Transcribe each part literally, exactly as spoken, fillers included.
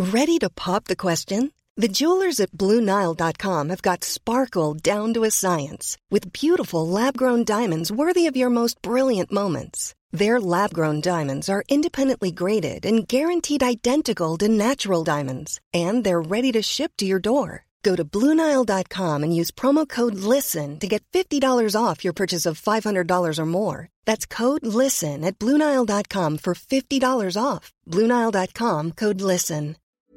Ready to pop the question? The jewelers at Blue Nile dot com have got sparkle down to a science with beautiful lab-grown diamonds worthy of your most brilliant moments. Their lab-grown diamonds are independently graded and guaranteed identical to natural diamonds, and they're ready to ship to your door. Go to Blue Nile dot com and use promo code LISTEN to get fifty dollars off your purchase of five hundred dollars or more. That's code LISTEN at Blue Nile dot com for fifty dollars off. Blue Nile dot com, code LISTEN.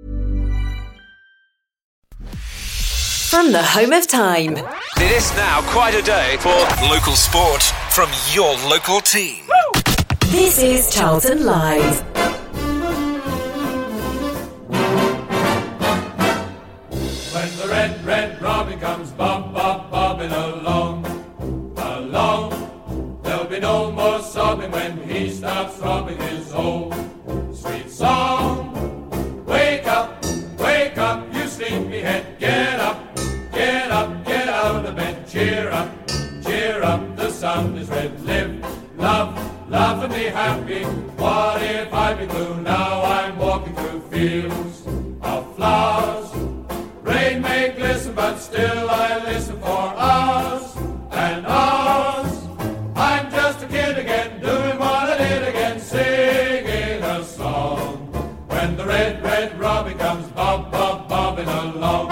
From the home of time. It is now quite a day for local sport from your local team. Woo! This is Charlton Live. When the red, red robin comes bob, bob, bobbing along, along, there'll be no more sobbing when he starts throbbing his old sweet song. Wake up, wake up, you sleepyhead, get up, get up, get out of bed, cheer up, cheer up, the sun is red, live, love, laugh and be happy. What if I be blue? Now I'm walking through fields of flowers. Rain may glisten, but still I listen for hours and hours. I'm just a kid again, doing what I did again, singing a song. When the red, red robin comes bob, bob, bobbing along.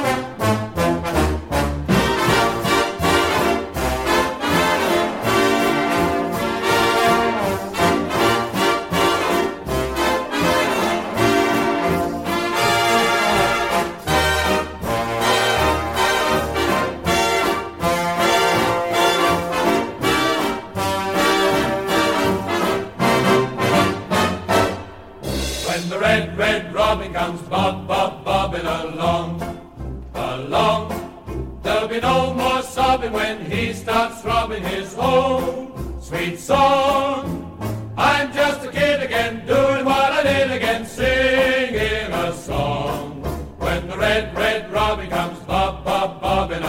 Comes bob, bob, bobbing along, along. There'll be no more sobbing when he starts throbbing his own sweet song. I'm just a kid again, doing what I did again, singing a song. When the red, red robin comes bob, bob, bobbing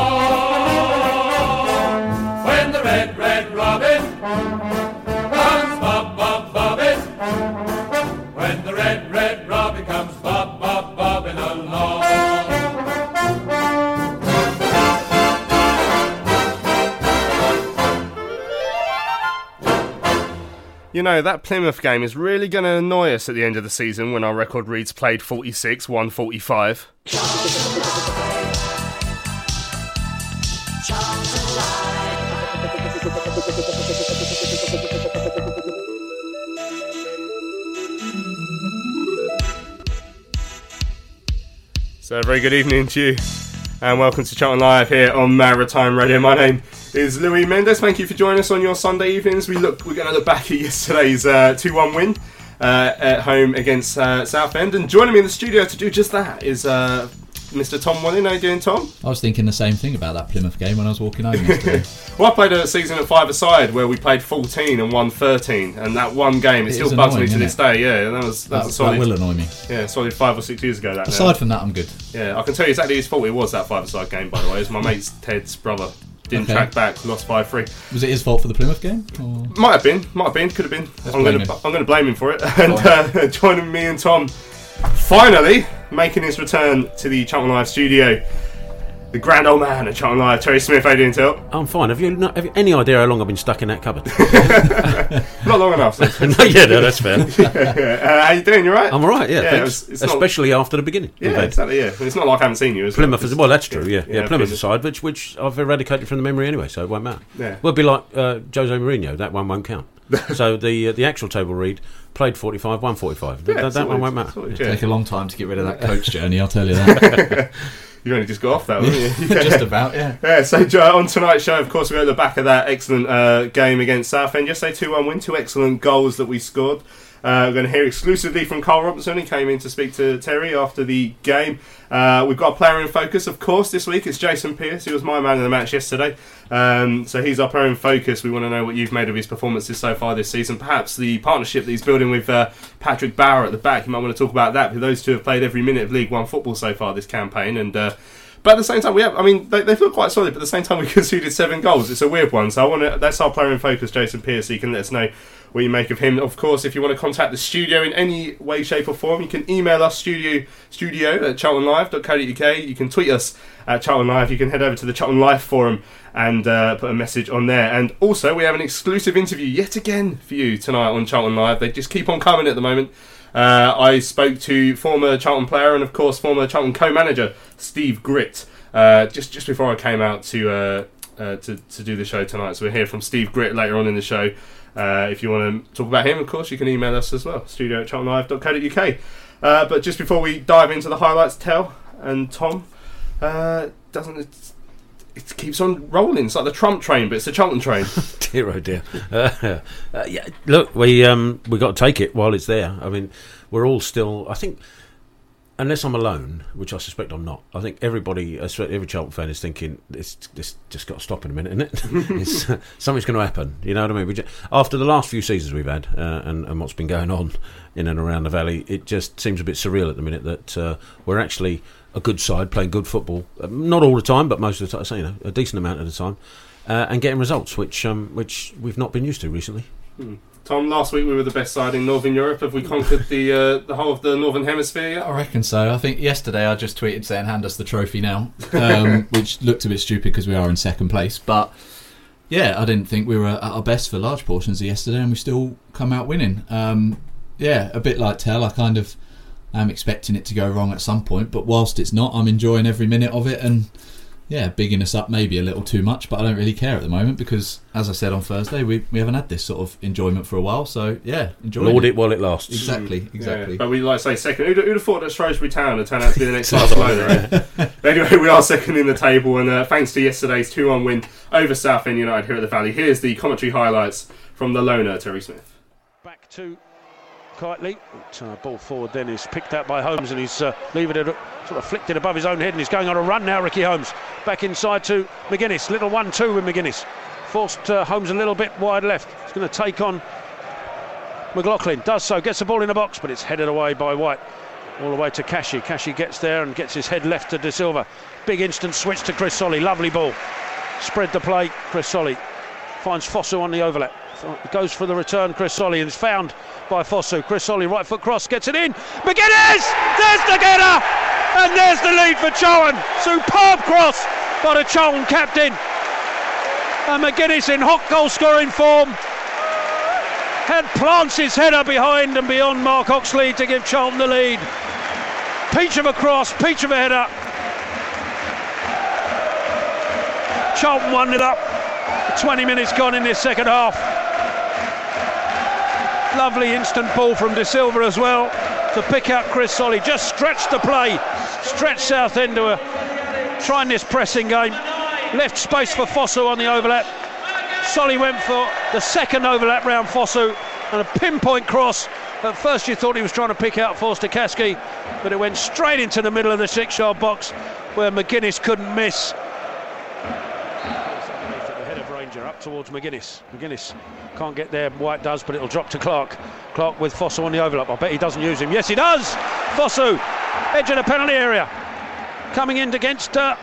along. When the red, red robin comes bob, bob, bobbing. When the red, red robin comes bob, bob, bobbing along. You know, that Plymouth game is really going to annoy us at the end of the season when our record reads played forty-six, won forty-five. So, a very good evening to you, and welcome to Charlton Live here on Maritime Radio. My name is Louis Mendes. Thank you for joining us on your Sunday evenings. We look, we're going to look back at yesterday's uh, two one win uh, at home against uh, Southend, and joining me in the studio to do just that is uh, Mister Tom Welling. How you doing, Tom? I was thinking the same thing about that Plymouth game when I was walking home yesterday. Well, I played a season at five-a-side where we played fourteen and won thirteen, and that one game, it, it still bugs me to this day. Yeah, that was that, that, was a solid, that will annoy me. Yeah, solid five or six years ago. That Aside now. from that, I'm good. Yeah, I can tell you exactly his fault it was, that five-a-side game, by the way. It was my mate's Ted's brother. Didn't okay. track back, lost five three. Was it his fault for the Plymouth game? Or? Might have been, might have been, could have been. Let's I'm going to I'm going to blame him for it. And uh, joining me and Tom, finally making his return to the Charlton Live studio, the grand old man at Charlton Live, Terry Smith. How you doing, Till? I'm fine. Have you, not, have you any idea how long I've been stuck in that cupboard? Not long enough. So. No, yeah, no, that's fair. yeah. uh, how you doing? You right? I'm all right. Yeah, yeah it was, it's especially not, after the beginning. Yeah, exactly. Yeah, it's not like I haven't seen you. Is Plymouth, it? As well. That's true. Yeah, yeah. yeah Plymouth aside, which which I've eradicated from the memory anyway, so it won't matter. Yeah, we'll be like uh, Jose Mourinho. That one won't count. So the uh, the actual table read played forty-five, won forty-five. Yeah, that that one won't matter. It'll take a long time to get rid of that coach journey. I'll tell you that. You only just got off that, haven't you? Just about, yeah. Yeah, so uh, on tonight's show, of course, we're at the back of that excellent uh, game against Southend. Yesterday, two one win, two excellent goals that we scored. Uh, we're going to hear exclusively from Carl Robinson. He came in to speak to Terry after the game. Uh, we've got a player in focus, of course, this week. It's Jason Pearce. He was my man in the match yesterday. Um, so he's our player in focus. We want to know what you've made of his performances so far this season. Perhaps the partnership that he's building with uh, Patrick Bauer at the back. You might want to talk about that, because those two have played every minute of League One football so far this campaign. And uh, But at the same time, we have. I mean, they, they look quite solid. But at the same time, we conceded seven goals. It's a weird one. So I want to. That's our player in focus, Jason Pearce. So you can let us know what you make of him. Of course, if you want to contact the studio in any way, shape or form, you can email us studio studio at charlton live dot co dot uk. You can tweet us at Charlton Live. You can head over to the Charlton Live forum and uh, put a message on there. And also, we have an exclusive interview yet again for you tonight on Charlton Live. They just keep on coming at the moment. Uh, I spoke to former Charlton player and, of course, former Charlton co-manager Steve Gritt uh, just just before I came out to, uh, uh, to to do the show tonight. So we'll hear from Steve Gritt later on in the show. Uh, if you want to talk about him, of course, you can email us as well, studio at charlton live dot co dot uk. Uh, but just before we dive into the highlights, Tel and Tom, uh, doesn't it, it keeps on rolling. It's like the Trump train, but it's the Charlton train. Dear oh dear. Uh, uh, yeah, look, we um, we got to take it while it's there. I mean, we're all still. I think, unless I'm alone, which I suspect I'm not. I think everybody, every Charlton fan, is thinking this this just got to stop in a minute, isn't it? it's, uh, something's going to happen. You know what I mean? We just, after the last few seasons we've had uh, and, and what's been going on in and around the valley, it just seems a bit surreal at the minute that uh, we're actually a good side playing good football, uh, not all the time, but most of the time, so, you know, a decent amount of the time, uh, and getting results which um, which we've not been used to recently. Hmm. Tom, last week we were the best side in Northern Europe. Have we conquered the uh, the whole of the Northern Hemisphere yet? I reckon so. I think yesterday I just tweeted saying hand us the trophy now, um, which looked a bit stupid because we are in second place. But yeah, I didn't think we were at our best for large portions of yesterday, and we still come out winning. Um, yeah, a bit like Tel, I kind of am expecting it to go wrong at some point, but whilst it's not, I'm enjoying every minute of it. And yeah, bigging us up maybe a little too much, but I don't really care at the moment because, as I said on Thursday, we we haven't had this sort of enjoyment for a while. So yeah, enjoy Lord it. it while it lasts. Exactly, exactly. Yeah, but we like to say second. Who'd, who'd have thought that Shrewsbury Town would turn out to be the next Barcelona? Right? Anyway, we are second in the table, and uh, thanks to yesterday's two one win over Southend United here at the Valley. Here's the commentary highlights from the loner, Terry Smith. Back to Kitely. Uh, ball forward then is picked out by Holmes, and he's uh, leaving it, sort of flicked it above his own head, and he's going on a run now, Ricky Holmes. Back inside to McGuinness, little one two with McGuinness. Forced uh, Holmes a little bit wide left. He's going to take on McLaughlin, does so, gets the ball in the box, but it's headed away by White. All the way to Kashi. Kashi gets there and gets his head left to De Silva. Big instant switch to Chris Solly, lovely ball. Spread the play, Chris Solly. Finds Fosu on the overlap. Goes for the return, Chris Solly, and is found by Fosu. Chris Solly, right foot cross, gets it in. McGuinness! There's the getter! And there's the lead for Charlton. Superb cross by the Charlton captain. And McGuinness in hot goal scoring form. Head plants his header behind and beyond Mark Oxley to give Charlton the lead. Peach of a cross, peach of a header. Charlton one nil up. twenty minutes gone in this second half. Lovely instant ball from De Silva as well to pick out Chris Solly. Just stretched the play, stretched Southend to a trying this pressing game. Left space for Fosu on the overlap. Solly went for the second overlap round Fosu and a pinpoint cross. At first you thought he was trying to pick out Forster Kaski, but it went straight into the middle of the six-yard box where McGuinness couldn't miss. Up towards McGuinness. McGuinness can't get there. White does, but it'll drop to Clark. Clark with Fosu on the overlap. I bet he doesn't use him. Yes, he does. Fosu, edge of the penalty area, coming in against uh,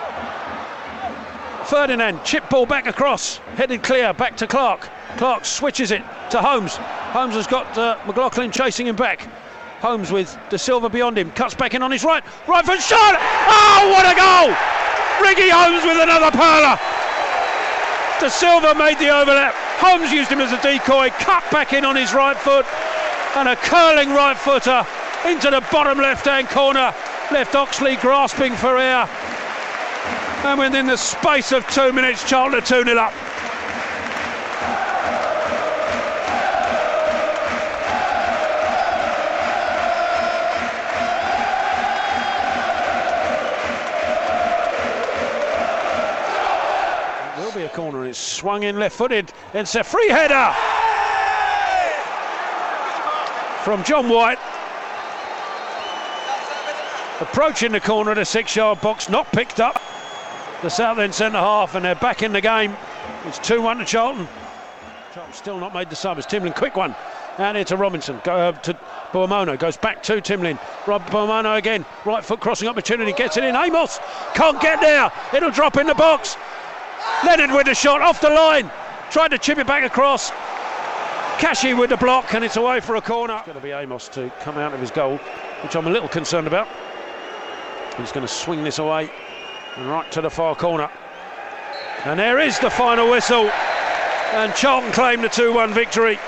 Ferdinand. Chip ball back across, headed clear back to Clark. Clark switches it to Holmes. Holmes has got uh, McLaughlin chasing him back. Holmes with De Silva beyond him, cuts back in on his right. Right foot shot. Oh, what a goal! Ricky Holmes with another perler. De Silva made the overlap. Holmes used him as a decoy, cut back in on his right foot, and a curling right footer into the bottom left hand corner. Left Oxley grasping for air. And within the space of two minutes, Charlton are two nil up. Corner, and it's swung in left-footed. It's a free header from John White, approaching the corner of the six-yard box, not picked up. The Southend centre half, and they're back in the game. It's two one to Charlton. Charlton still not made the sub. It's Timlin, quick one Out here to Robinson, go uh, to Buomono, goes back to Timlin. Rob Buomono again, right foot crossing opportunity, gets it in. Amos can't get there, it'll drop in the box. Leonard with the shot off the line, tried to chip it back across. Kashi with the block, and it's away for a corner. It's going to be Amos to come out of his goal, which I'm a little concerned about. He's going to swing this away and right to the far corner. And there is the final whistle, and Charlton claim the two one victory.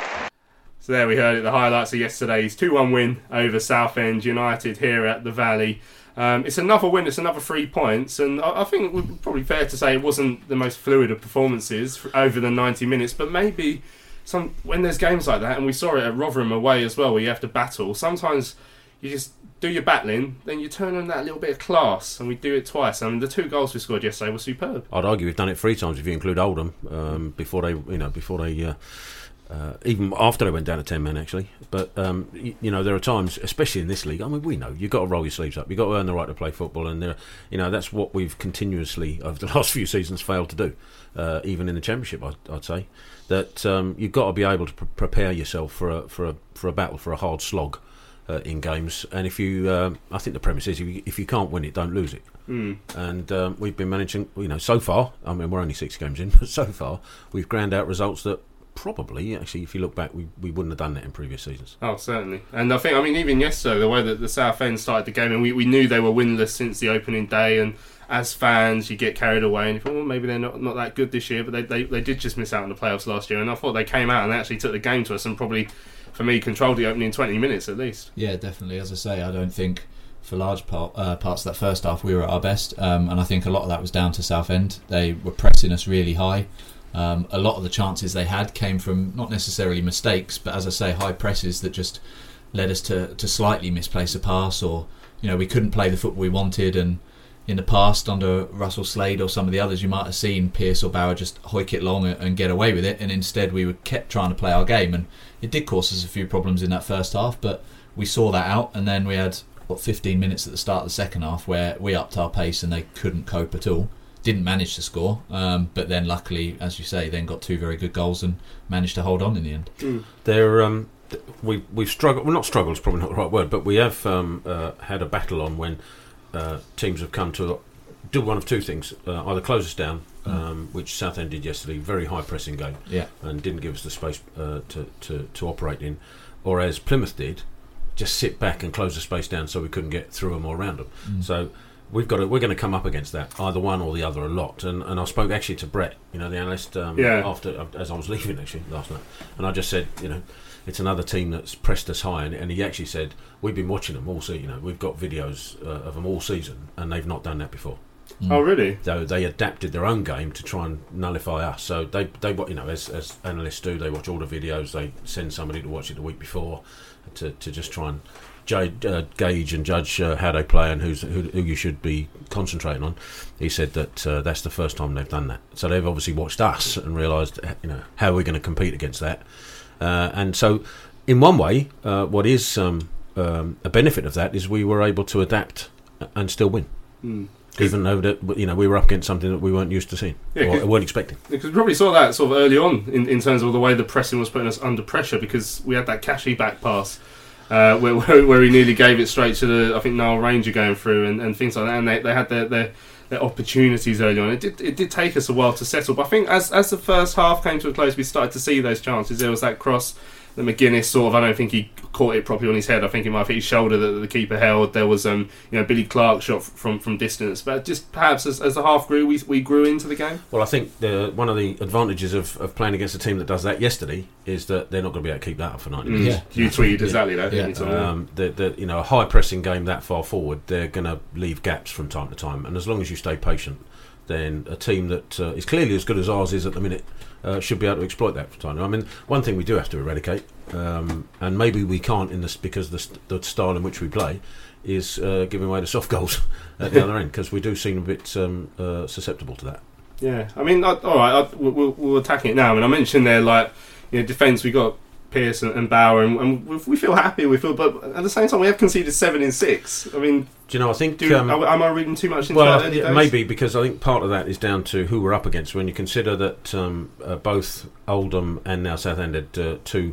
So there we heard it, the highlights of yesterday's two one win over Southend United here at the Valley. Um, it's another win, it's another three points, and I, I think it would be probably fair to say it wasn't the most fluid of performances for over the ninety minutes, but maybe some when there's games like that, and we saw it at Rotherham away as well, where you have to battle, sometimes you just do your battling, then you turn on that little bit of class, and we do it twice. I mean, the two goals we scored yesterday were superb. I'd argue we've done it three times if you include Oldham, um, before they, you know, before they... Uh, Uh, even after they went down to ten men, actually. But, um, you, you know, there are times, especially in this league, I mean, we know, you've got to roll your sleeves up. You've got to earn the right to play football. And, there, you know, that's what we've continuously, over the last few seasons, failed to do. Uh, even in the Championship, I'd, I'd say. That um, you've got to be able to pre- prepare yourself for a, for, a, for a battle, for a hard slog uh, in games. And if you, uh, I think the premise is, if you, if you can't win it, don't lose it. Mm. And um, we've been managing, you know, so far, I mean, we're only six games in, but so far, we've ground out results that probably, actually, if you look back, we, we wouldn't have done that in previous seasons. Oh, certainly. And I think, I mean, even yesterday, the way that the Southend started the game, and we, we knew they were winless since the opening day, and as fans, you get carried away, and you think, well, maybe they're not, not that good this year, but they, they they did just miss out on the playoffs last year, and I thought they came out and they actually took the game to us, and probably, for me, controlled the opening twenty minutes at least. Yeah, definitely. As I say, I don't think for large part, uh, parts of that first half we were at our best, um, and I think a lot of that was down to Southend. They were pressing us really high. Um, a lot of the chances they had came from not necessarily mistakes, but as I say, high presses that just led us to, to slightly misplace a pass, or you know, we couldn't play the football we wanted. And in the past, under Russell Slade or some of the others, you might have seen Pearce or Bauer just hoik it long and, and get away with it, and instead we were kept trying to play our game, and it did cause us a few problems in that first half, but we saw that out, and then we had what fifteen minutes at the start of the second half where we upped our pace and they couldn't cope at all. Didn't manage to score, um, but then luckily, as you say, then got two very good goals and managed to hold on in the end. Mm. They're, um, we, we've struggled, well, not struggled is probably not the right word, but we have um, uh, had a battle on when uh, teams have come to do one of two things, uh, either close us down, mm. um, which Southend did yesterday, very high pressing game, yeah. and didn't give us the space uh, to, to, to operate in, or as Plymouth did, just sit back and close the space down so we couldn't get through them or around them. Mm. So We've got to, we're going to come up against that, either one or the other, a lot. And and I spoke actually to Brett, you know, the analyst, um, yeah. after as I was leaving actually last night, and I just said, you know, it's another team that's pressed us high, and, and he actually said we've been watching them all season. You know, we've got videos uh, of them all season, and they've not done that before. Mm. Oh, really? So they adapted their own game to try and nullify us. So they they you know, as as analysts do, they watch all the videos. They send somebody to watch it the week before to to just try and Judge, uh, gauge and judge uh, how they play and who's, who, who you should be concentrating on. He said that uh, that's the first time they've done that. So they've obviously watched us and realised, you know, how we're going to compete against that. Uh, and so, in one way, uh, what is um, um, a benefit of that is we were able to adapt and still win, mm. even though that, you know, we were up against something that we weren't used to seeing yeah, or weren't expecting. Because we probably saw that sort of early on in, in terms of the way the pressing was putting us under pressure, because we had that Kashi back pass. Uh, where, where, where he nearly gave it straight to the, I think, Niall Ranger going through and, and things like that, and they, they had their, their, their opportunities early on. It did it did take us a while to settle, but I think as as the first half came to a close, we started to see those chances. There was that cross that McGuinness sort of, I don't think he caught it properly on his head. I think it might have hit his shoulder that the keeper held. There was, um, you know, Billy Clark shot from from distance. But just perhaps as, as the half grew, we we grew into the game. Well, I think the, one of the advantages of, of playing against a team that does that yesterday is that they're not going to be able to keep that up for ninety minutes. Mm. Yeah. You tweeted exactly that. Yeah. yeah. Um, the, the, you know, a high pressing game that far forward, they're going to leave gaps from time to time, and as long as you stay patient, then a team that uh, is clearly as good as ours is at the minute uh, should be able to exploit that for time. I mean, one thing we do have to eradicate, um, and maybe we can't in this because the, st- the style in which we play is uh, giving away the soft goals at the other end, because we do seem a bit um, uh, susceptible to that. Yeah, I mean, I, all right, I, we'll, we'll attack it now. I mean, I mentioned there, like, you know, defence. We got Pearce and, and Bauer, and, and we feel happy. We feel, but at the same time, we have conceded seven in six. I mean, do you know? I think. Do, um, am I reading too much into well, that? Early days? Maybe, because I think part of that is down to who we're up against. When you consider that um, uh, both Oldham and now Southend had uh, two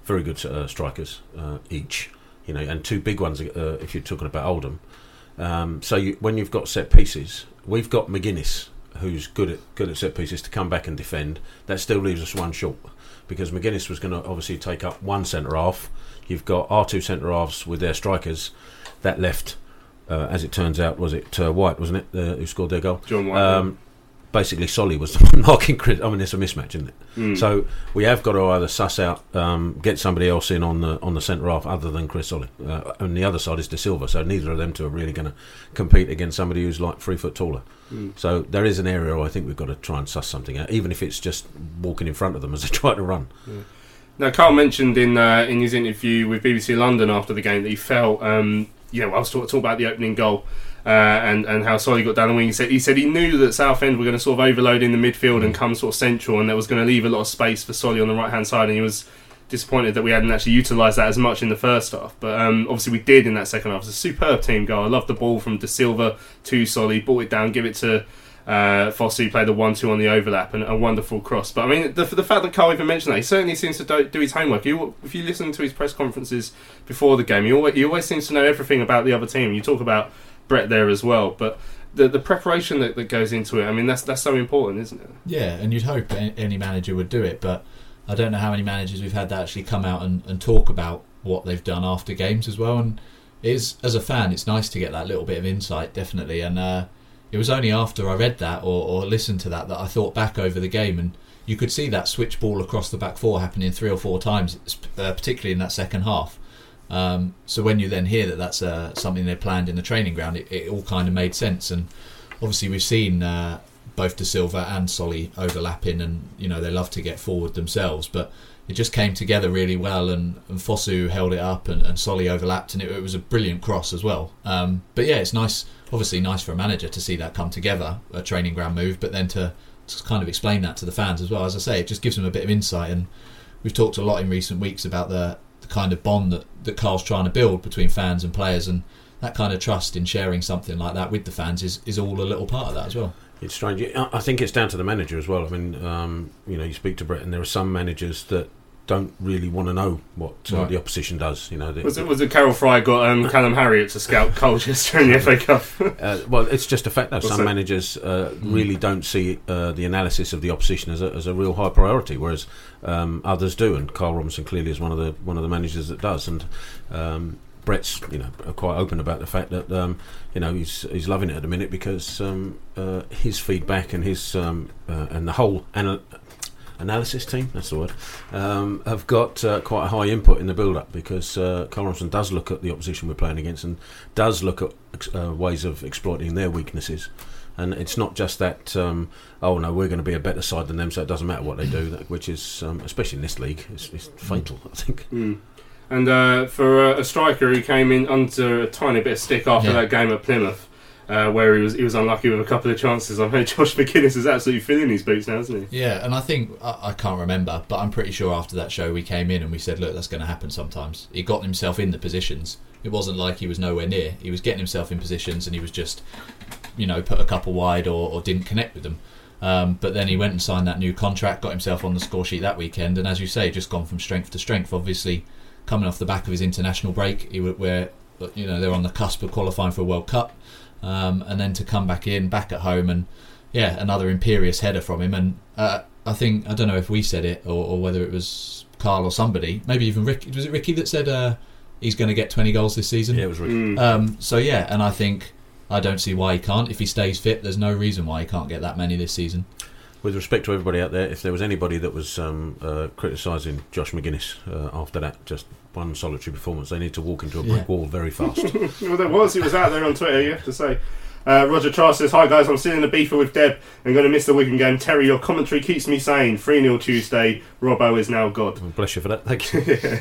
very good uh, strikers uh, each, you know, and two big ones uh, if you're talking about Oldham. Um, so you, when you've got set pieces, we've got McGuinness, who's good at good at set pieces, to come back and defend. That still leaves us one short, because McGuinness was going to obviously take up one centre half. You've got our two centre halves with their strikers. That left, uh, as it turns out, was it uh, White, wasn't it, uh, who scored their goal? John White. Um, basically, Solly was the one marking Chris. I mean, it's a mismatch, isn't it? Mm. So we have got to either suss out, um, get somebody else in on the on the centre half other than Chris Solly. Uh, and the other side is De Silva. So neither of them two are really going to compete against somebody who's like three foot taller. Mm. So there is an area where I think we've got to try and suss something out, even if it's just walking in front of them as they try to run. Yeah. Now, Carl mentioned in uh, in his interview with B B C London after the game that he felt, um, you know, I was talking talk about the opening goal uh, and and how Solly got down the wing. He said he said he knew that Southend were going to sort of overload in the midfield mm. and come sort of central, and that was going to leave a lot of space for Solly on the right hand side, and he was disappointed that we hadn't actually utilised that as much in the first half. But um, obviously we did in that second half. It was a superb team goal. I loved the ball from De Silva to Solly, brought it down, give it to Uh, Fossey, played the one two on the overlap, and a wonderful cross. But I mean, the, the fact that Carl even mentioned that, he certainly seems to do, do his homework. You, if you listen to his press conferences before the game, he always, he always seems to know everything about the other team. You talk about Brett there as well, but the the preparation that, that goes into it, I mean, that's that's so important, isn't it? Yeah, and you'd hope any manager would do it, but I don't know how many managers we've had that actually come out and, and talk about what they've done after games as well. And it is, as a fan, it's nice to get that little bit of insight, definitely. And uh, it was only after I read that or, or listened to that that I thought back over the game, and you could see that switch ball across the back four happening three or four times, uh, particularly in that second half. Um, so when you then hear that that's uh, something they planned in the training ground, it, it all kind of made sense. And obviously we've seen uh, both De Silva and Solly overlapping, and you know they love to get forward themselves, but it just came together really well, and, and Fosu held it up, and, and Solly overlapped, and it, it was a brilliant cross as well. Um, but yeah, it's nice, obviously nice for a manager to see that come together, a training ground move, but then to, to kind of explain that to the fans as well. As I say, it just gives them a bit of insight, and we've talked a lot in recent weeks about the, the kind of bond that, that Carl's trying to build between fans and players, and that kind of trust in sharing something like that with the fans is, is all a little part of that as well. It's strange. I think it's down to the manager as well. I mean, um, you know, you speak to Brett, and there are some managers that don't really want to know what uh, right. the opposition does. You know, the, was it was it Carol Fry got um, Callum Harriott to scout Colchester in the F A Cup? uh, well, it's just a fact though. What's some that? managers uh, mm. really don't see uh, the analysis of the opposition as a, as a real high priority, whereas um, others do. And Carl Robinson clearly is one of the one of the managers that does. And um, Brett's, you know, quite open about the fact that um, you know he's he's loving it at the minute because um, uh, his feedback and his um, uh, and the whole anal- analysis team, that's the word, um, have got uh, quite a high input in the build-up, because uh, Carl Robinson does look at the opposition we're playing against and does look at uh, ways of exploiting their weaknesses. And it's not just that, um, oh no, we're going to be a better side than them, so it doesn't matter what they do, that, which is, um, especially in this league, it's, it's fatal, I think. Mm. And uh, for uh, a striker, he came in under a tiny bit of stick after yeah. that game at Plymouth. Uh, where he was he was unlucky with a couple of chances. I mean, Josh McGuinness is absolutely filling his boots now, isn't he? Yeah, and I think, I, I can't remember, but I'm pretty sure after that show we came in and we said, look, that's going to happen sometimes. He got himself in the positions. It wasn't like he was nowhere near. He was getting himself in positions and he was just, you know, put a couple wide or, or didn't connect with them. Um, but then he went and signed that new contract, got himself on the score sheet that weekend, and as you say, just gone from strength to strength. Obviously, coming off the back of his international break, he where you know they're on the cusp of qualifying for a World Cup. Um, and then to come back in, back at home, and yeah, another imperious header from him. And uh, I think, I don't know if we said it or, or whether it was Carl or somebody, maybe even Ricky. Was it Ricky that said uh, he's going to get twenty goals this season? Yeah, it was Ricky. Mm. Um, so yeah, and I think I don't see why he can't. If he stays fit, there's no reason why he can't get that many this season. With respect to everybody out there, if there was anybody that was um, uh, criticising Josh McGuinness uh, after that just one solitary performance, they need to walk into a brick Yeah. wall very fast. Well, there was. He was out there on Twitter, you have to say. Uh, Roger Trask says, hi guys, I'm still in the beefer with Deb and going to miss the Wigan game. Terry, your commentary keeps me sane. three nil Tuesday. Robbo is now God. Well, bless you for that. Thank you. yeah.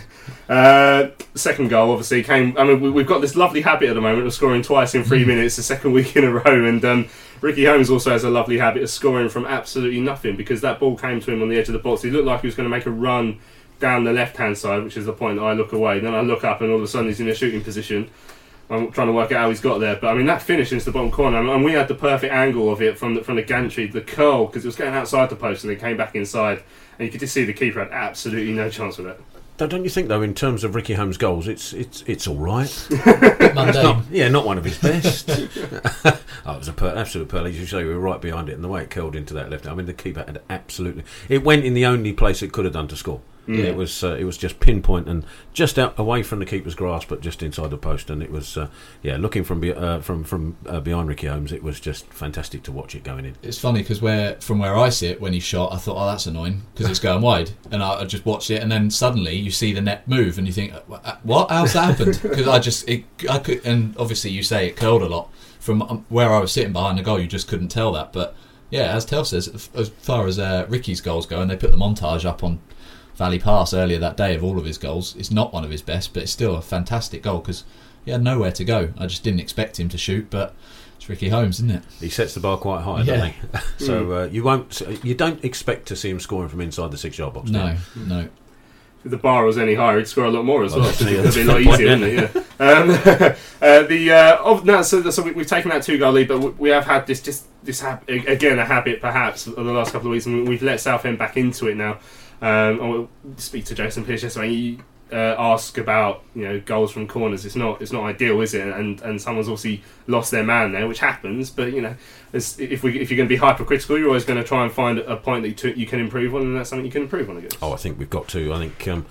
uh, second goal, obviously, came... I mean, we, we've got this lovely habit at the moment of scoring twice in three minutes, the second week in a row, and um, Ricky Holmes also has a lovely habit of scoring from absolutely nothing, because that ball came to him on the edge of the box. He looked like he was going to make a run down the left-hand side, which is the point that I look away. Then I look up and all of a sudden he's in a shooting position. I'm trying to work out how he's got there, but I mean that finish into the bottom corner, and we had the perfect angle of it from the, from the gantry, the curl, because it was going outside the post and then came back inside, and you could just see the keeper had absolutely no chance with it. don't you think though, in terms of Ricky Holmes' goals, it's it's it's all right. Mundane. Not, yeah, not one of his best. Oh, it was a per- absolute pearl. As you say, we were right behind it, and the way it curled into that left. I mean, the keeper had absolutely. It went in the only place it could have done to score. Mm. It was uh, it was just pinpoint and just out away from the keeper's grasp, but just inside the post. And it was uh, yeah, looking from be- uh, from from uh, behind Ricky Holmes, it was just fantastic to watch it going in. It's funny because where from where I sit when he shot, I thought, oh, that's annoying because it's going wide, and I, I just watched it, and then suddenly you see the net move, and you think, what? How's that happened? Because I just it, I could, and obviously you say it curled a lot from um, where I was sitting behind the goal. You just couldn't tell that, but yeah, as Tel says, as far as uh, Ricky's goals go, and they put the montage up on Valley Pass earlier that day of all of his goals. It's not one of his best, but it's still a fantastic goal because he had nowhere to go. I just didn't expect him to shoot, but it's Ricky Holmes, isn't it? He sets the bar quite high, Yeah. doesn't he? So uh, you won't, you don't expect to see him scoring from inside the six-yard box. do you? No, no. If the bar was any higher, he'd score a lot more as well. Well, It'd that's be a the lot point, easier, wouldn't it? Yeah. Um, uh, the uh, of, no, so, so we, we've taken that two goal lead, but we, we have had this just this hab- again a habit perhaps of the last couple of weeks, and we've let Southend back into it now. Um, I'll speak to Jason Pearce yesterday. He uh, asked about you know goals from corners. It's not it's not ideal, is it? And and someone's obviously lost their man there, which happens. But you know, if we if you're going to be hypercritical, you're always going to try and find a point that you, t- you can improve on, and that's something you can improve on, I guess. Oh, I think we've got to. I think um,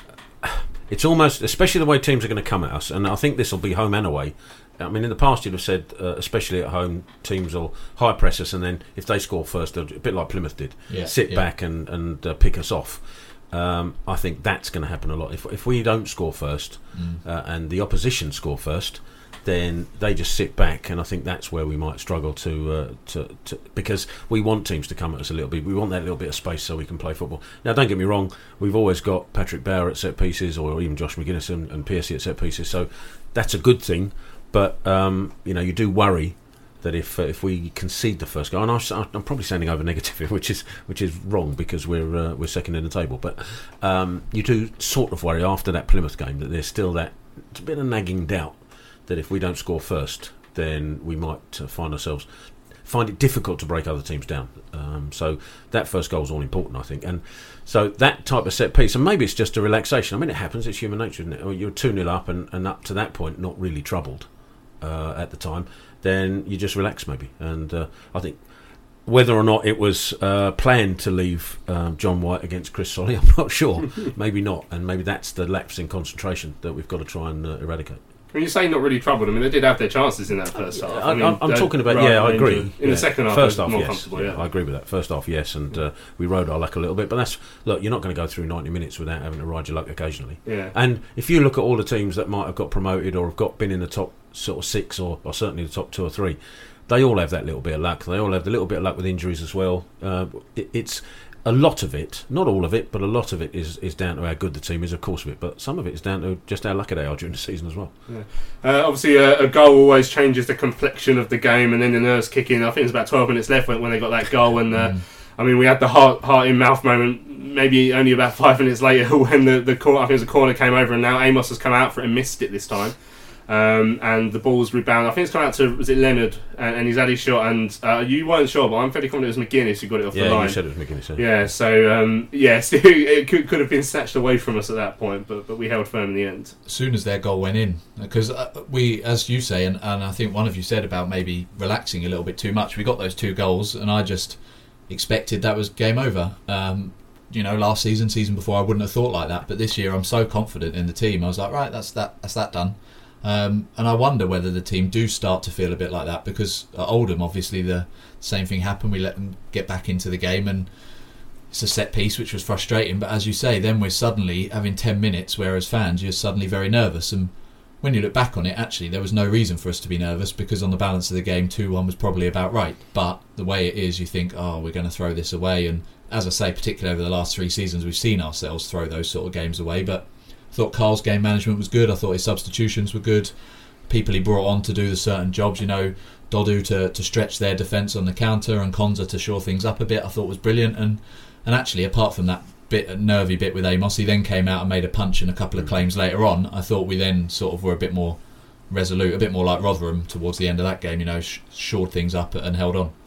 it's almost, especially the way teams are going to come at us, and I think this will be home and away. I mean, in the past, you'd have said, uh, especially at home, teams will high press us, and then if they score first, they'll, a bit like Plymouth did, Yeah, sit yeah. back and and uh, pick us off. Um, I think that's going to happen a lot. If if we don't score first, Mm. uh, and the opposition score first, then they just sit back, and I think that's where we might struggle to, uh, to, to because we want teams to come at us a little bit. We want that little bit of space so we can play football. Now, don't get me wrong, we've always got Patrick Bauer at set pieces, or even Josh McGuinness and, and Piercy at set pieces, so that's a good thing. But um, you know, you do worry that if uh, if we concede the first goal, and I'm, I'm probably sounding over negative here, which is which is wrong because we're uh, we're second in the table. But um, you do sort of worry after that Plymouth game that there's still that it's a bit of nagging doubt that if we don't score first, then we might uh, find ourselves find it difficult to break other teams down. Um, so that first goal is all important, I think. And so that type of set piece, and maybe it's just a relaxation. I mean, it happens; it's human nature, isn't it? Or you're two nil up, and, and up to that point, not really troubled. Uh, at the time, then you just relax maybe, and uh, I think whether or not it was uh, planned to leave um, John White against Chris Solly, I'm not sure. Maybe not, and maybe that's the lapse in concentration that we've got to try and uh, eradicate. When you say not really troubled, I mean they did have their chances in that first half. I, I mean, I'm, I'm uh, talking about rather yeah, I than agree. injured. In yeah. the second half, first it was half, more yes, comfortable. Yeah. I agree with that. First half, yes, and uh, we rode our luck a little bit, but that's look. You're not going to go through ninety minutes without having to ride your luck occasionally. Yeah. And if you look at all the teams that might have got promoted or have got been in the top sort of six or, or certainly the top two or three, they all have that little bit of luck. They all have the little bit of luck with injuries as well. Uh, it, it's a lot of it, not all of it, but a lot of it is, is down to how good the team is, of course, of it. But some of it is down to just how lucky they are during the season as well. Yeah. Uh, obviously, uh, a goal always changes the complexion of the game, and then the nerves kick in. I think it was about twelve minutes left when, when they got that goal, and uh, mm. I mean, we had the heart heart in mouth moment. Maybe only about five minutes later when the the corner, I think it was a corner came over, and now Amos has come out for it and missed it this time. Um, and the ball's rebounded. I think it's come out to, was it Leonard? And, and he's had his shot, and uh, you weren't sure, but I'm fairly confident it was McGuinness who got it off yeah, the line. Yeah, you said it was McGuinness. Yeah, yeah so, um, yes, it could, could have been snatched away from us at that point, but, but we held firm in the end. As soon as their goal went in, because uh, we, as you say, and, and I think one of you said about maybe relaxing a little bit too much, we got those two goals, and I just expected that was game over. Um, you know, last season, season before, I wouldn't have thought like that, but this year I'm so confident in the team. I was like, right, that's that, that's that done. Um, and I wonder whether the team do start to feel a bit like that, because at Oldham, obviously, the same thing happened. We let them get back into the game, and it's a set piece, which was frustrating. But as you say, then we're suddenly having ten minutes, where as fans, you're suddenly very nervous. And when you look back on it, actually, there was no reason for us to be nervous, because on the balance of the game, two one was probably about right. But the way it is, you think, oh, we're going to throw this away. And as I say, particularly over the last three seasons, we've seen ourselves throw those sort of games away. But I thought Carl's game management was good. I thought his substitutions were good. People he brought on to do the certain jobs, you know, Dodu to, to stretch their defence on the counter and Konza to shore things up a bit, I thought was brilliant. And and actually, apart from that bit nervy bit with Amos, he then came out and made a punch and a couple of claims later on. I thought we then sort of were a bit more resolute, a bit more like Rotherham towards the end of that game, you know, sh- shored things up and held on.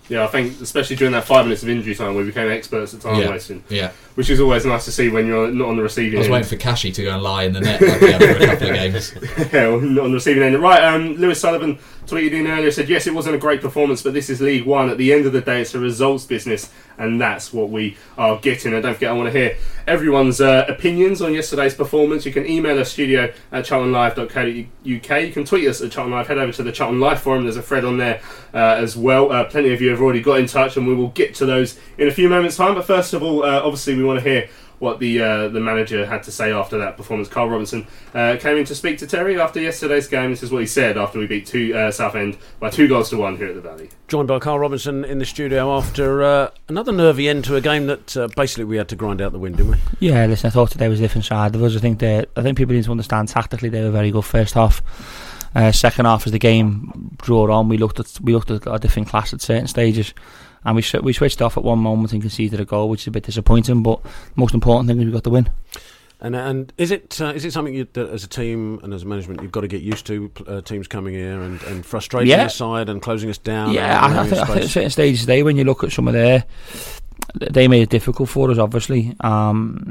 Yeah, I think especially during that five minutes of injury time, we became experts at time Yeah. wasting. Yeah. Which is always nice to see when you're not on the receiving I was end. waiting for Kashi to go and lie in the net like we had for a couple of games. Yeah, well, not on the receiving end. Right, um, Lewis Sullivan tweeted in earlier, said, yes, it wasn't a great performance, but this is League One. At the end of the day, it's a results business, and that's what we are getting. And don't forget, I want to hear everyone's uh, opinions on yesterday's performance. You can email us, studio at charlton live dot co dot uk. You can tweet us at Charlton Live. Head over to the Charlton Live forum. There's a thread on there uh, as well. Uh, plenty of you have already got in touch, and we will get to those in a few moments' time. But first of all, uh, obviously, we want to hear what the uh, the manager had to say after that performance. Carl Robinson uh, came in to speak to Terry after yesterday's game. This is what he said after we beat two, uh, Southend by two goals to one here at the Valley. Joined by Carl Robinson in the studio after uh, another nervy end to a game that uh, basically we had to grind out the win, didn't we? Yeah, listen, I thought today was a different side of us. I think they, I think people need to understand tactically they were very good first half. Uh, second half, as the game drew on, we looked at we looked at a different class at certain stages. And we we switched off at one moment and conceded a goal, which is a bit disappointing. But the most important thing is we got the win. And and is it uh, is it something you, that as a team and as management you've got to get used to? Uh, teams coming here and, and frustrating yeah. us side and closing us down. Yeah, I, I, think, I think at certain stages today, when you look at some of their, they made it difficult for us. Obviously, um,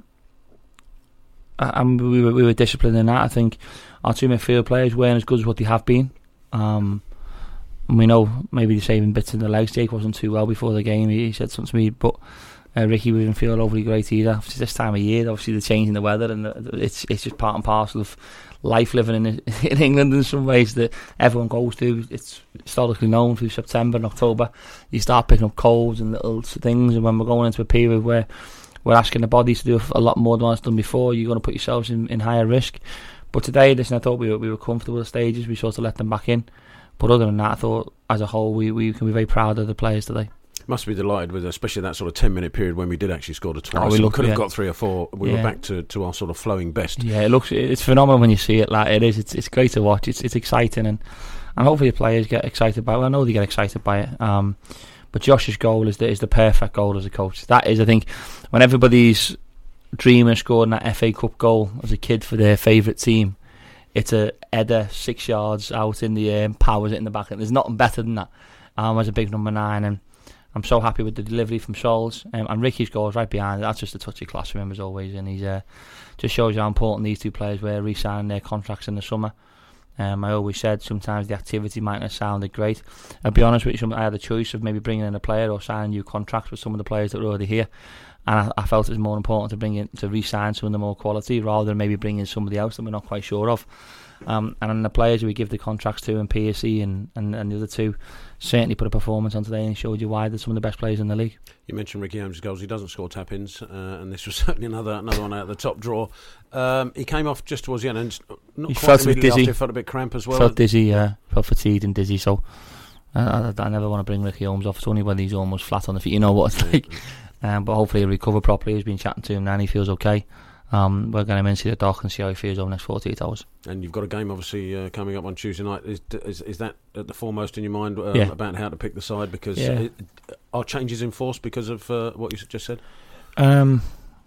and we were we were disciplined in that. I think our two midfield players weren't as good as what they have been. Um, And we know maybe the saving bits in the legs. Jake wasn't too well before the game. He, he said something to me, but uh, Ricky didn't feel overly great either. Obviously, this time of year, obviously the change in the weather, and the, it's it's just part and parcel of life living in in England in some ways that everyone goes to. It's historically known through September and October. You start picking up colds and little things, and when we're going into a period where we're asking the body to do a lot more than what's done before, you're going to put yourselves in, in higher risk. But today, listen, I thought we were we were comfortable at stages. We sort of let them back in. But other than that, I thought as a whole we, we can be very proud of the players today. Must be delighted with, especially that sort of ten minute period when we did actually score the twice. Oh, we, look, could have yeah. got three or four. We yeah. were back to, to our sort of flowing best. Yeah, it looks it's phenomenal when you see it. Like it is, it's it's great to watch. It's it's exciting, and, and hopefully the players get excited by it. Well, I know they get excited by it. Um, but Josh's goal is the is the perfect goal as a coach. That is, I think, when everybody's dreaming of scoring that F A Cup goal as a kid for their favourite team. It's a header six yards out in the air and powers it in the back. And there's nothing better than that. Um, as a big number nine, and I'm so happy with the delivery from Scholes. Um, and Ricky's goal is right behind it. That's just a touchy class for him as always. And he's uh, just shows you how important these two players were re-signing their contracts in the summer. Um, I always said sometimes the activity might not have sounded great. I'll be honest with you, I had a choice of maybe bringing in a player or signing new contracts with some of the players that were already here. And I, I felt it was more important to bring in to re-sign some of the more quality rather than maybe bring in somebody else that we're not quite sure of. Um, and then the players who we give the contracts to, and P S C and, and, and the other two, certainly put a performance on today and showed you why they're some of the best players in the league. You mentioned Ricky Holmes' goals. He doesn't score tap-ins, uh, and this was certainly another another one out of the top drawer. Um, he came off just towards the end, and not he quite felt a bit dizzy. After, he felt a bit cramp as well. Felt dizzy, uh, felt fatigued and dizzy. So uh, I, I never want to bring Ricky Holmes off. It's only when he's almost flat on the feet. You know what it's like. Um, but hopefully he'll recover properly. He's been chatting to him now and he feels okay. Um, we're going to in see the doc and see how he feels over the next forty-eight hours. And you've got a game obviously uh, coming up on Tuesday night. Is, is is that at the foremost in your mind um, yeah. about how to pick the side? Because yeah. it, are changes enforced because of uh, what you just said? Um,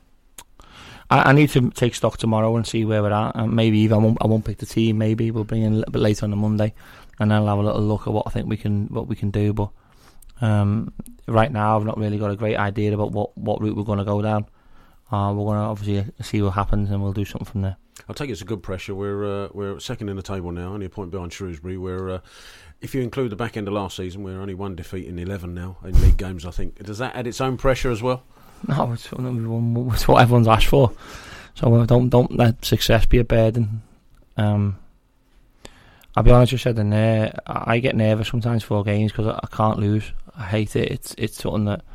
I, I need to take stock tomorrow and see where we're at. Um, maybe even I won't, I won't pick the team. Maybe we'll bring in a little bit later on the Monday, and then I'll have a little look at what I think we can what we can do. But um, right now, I've not really got a great idea about what, what route we're going to go down. Uh, we're going to obviously see what happens, and we'll do something from there. I take it's a good pressure. We're uh, we're second in the table now, only a point behind Shrewsbury. We're uh, if you include the back end of last season, we're only one defeat in eleven now in league games. I think does that add its own pressure as well? No, it's, it's what everyone's asked for. So uh, don't don't let success be a burden. Um, I'll be honest, you said in there, I get nervous sometimes for games because I, I can't lose. I hate it. It's it's something that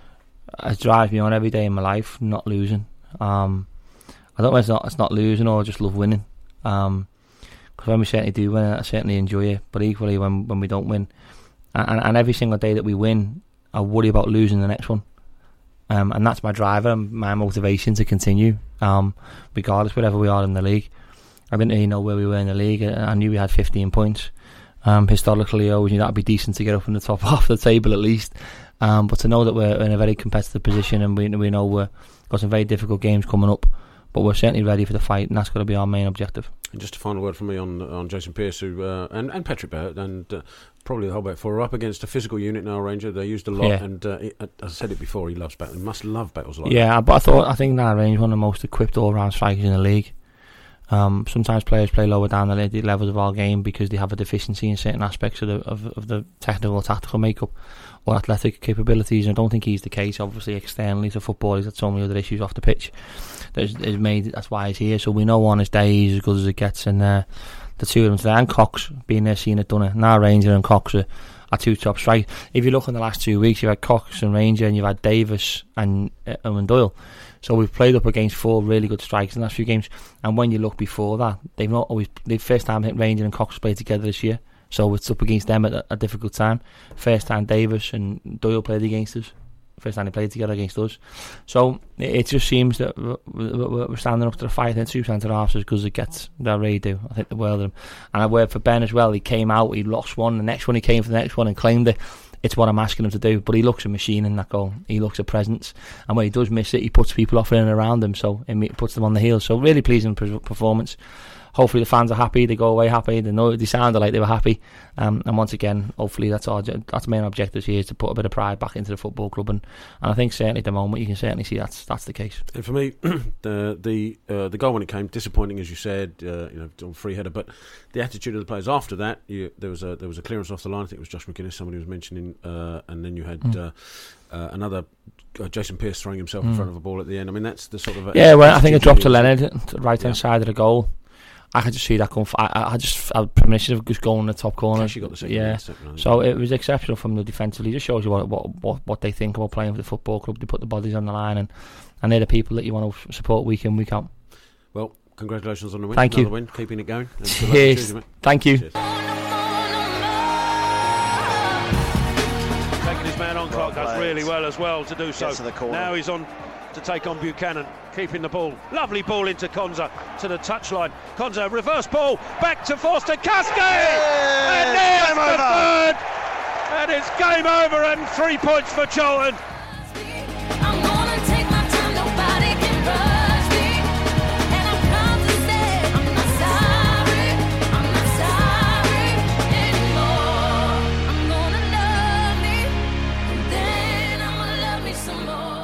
it drives me on every day in my life. Not losing. Um, I don't know if it's not it's not losing or I just love winning. Um, because when we certainly do win, I certainly enjoy it. But equally, when when we don't win, and, and every single day that we win, I worry about losing the next one. Um, and that's my driver and my motivation to continue, um, regardless wherever we are in the league. I didn't really know where we were in the league. I knew we had fifteen points. Um, historically, I always knew that would be decent to get up in the top half of the table at least. Um, but to know that we're in a very competitive position and we we know we've got some very difficult games coming up, but we're certainly ready for the fight, and that's going to be our main objective. And just a final word from me on on Jason Pearce, who uh, and and Patrick Barrett, and uh, probably the whole back four are up against a physical unit now. Ranger, they used a lot, Yeah. and uh, it, I said it before. He loves battles. He must love battles like Yeah, that. but I thought I think Nile Range is one of the most equipped all-round strikers in the league. Um, sometimes players play lower down the, the levels of our game because they have a deficiency in certain aspects of the of, of the technical or tactical makeup or athletic capabilities. And I don't think he's the case. Obviously, externally to football, he's had so many other issues off the pitch. There's, there's made that's why he's here. So we know on his day he's as good as it gets. And uh, the two of them today, and Cox being there, seen it, done it. Now Ranger and Cox are, are two top strikers. If you look in the last two weeks, you've had Cox and Ranger, and you've had Davis and uh, Owen Doyle. So we've played up against four really good strikers in the last few games. And when you look before that, they've not always. The first time I think Ranger and Cox played together this year, so it's up against them at a, a difficult time. First time Davis and Doyle played against us. First time they played together against us. So it, it just seems that we're, we're standing up to the fight. And two centre halves as good as it gets. They really do. I think the world of them. And I worked for Ben as well. He came out, he lost one. The next one he came for the next one and claimed it. It's what I'm asking him to do, but he looks a machine in that goal. He looks a presence, and when he does miss it, he puts people off in and around him, so it puts them on the heels. So really pleasing performance. Hopefully the fans are happy. They go away happy. They know they sounded like they were happy. Um, and once again, hopefully that's our that's the main objective here, is to put a bit of pride back into the football club. And, and I think certainly at the moment you can certainly see that's that's the case. And for me, the the uh, the goal when it came, disappointing as you said, uh, you know, on free header. But the attitude of the players after that, you, there was a there was a clearance off the line. I think it was Josh McGuinness, somebody was mentioning, uh, and then you had mm. uh, uh, another. Uh, Jason Pearce throwing himself mm. in front of a ball at the end. I mean, that's the sort of uh, yeah. Well, I think it dropped to Leonard, to the right hand yeah. side of the goal. I could just see that going. For, I, I just had premonition of just going in the top corner. Got the second yeah, second, so it was exceptional from the defensively. It just shows you what, what what what they think about playing for the football club. They put the bodies on the line, and, and they're the people that you want to support week in, week out. Well, congratulations on the win. Thank Another you. Win, keeping it going. And Cheers. Tuesday, Thank you. Cheers. Taking his man on clock does really well as well to do so. To the corner. Now he's on to take on Buchanan, keeping the ball. Lovely ball into Konza to the touchline. Konza, reverse ball, back to Forster Kasky! Yeah, and there's game the over. third! And it's game over and three points for Charlton. I'm gonna take my time, nobody can rush me. And I've come to say I'm not sorry, I'm not sorry anymore. I'm gonna love me, and then I'm gonna love me some more.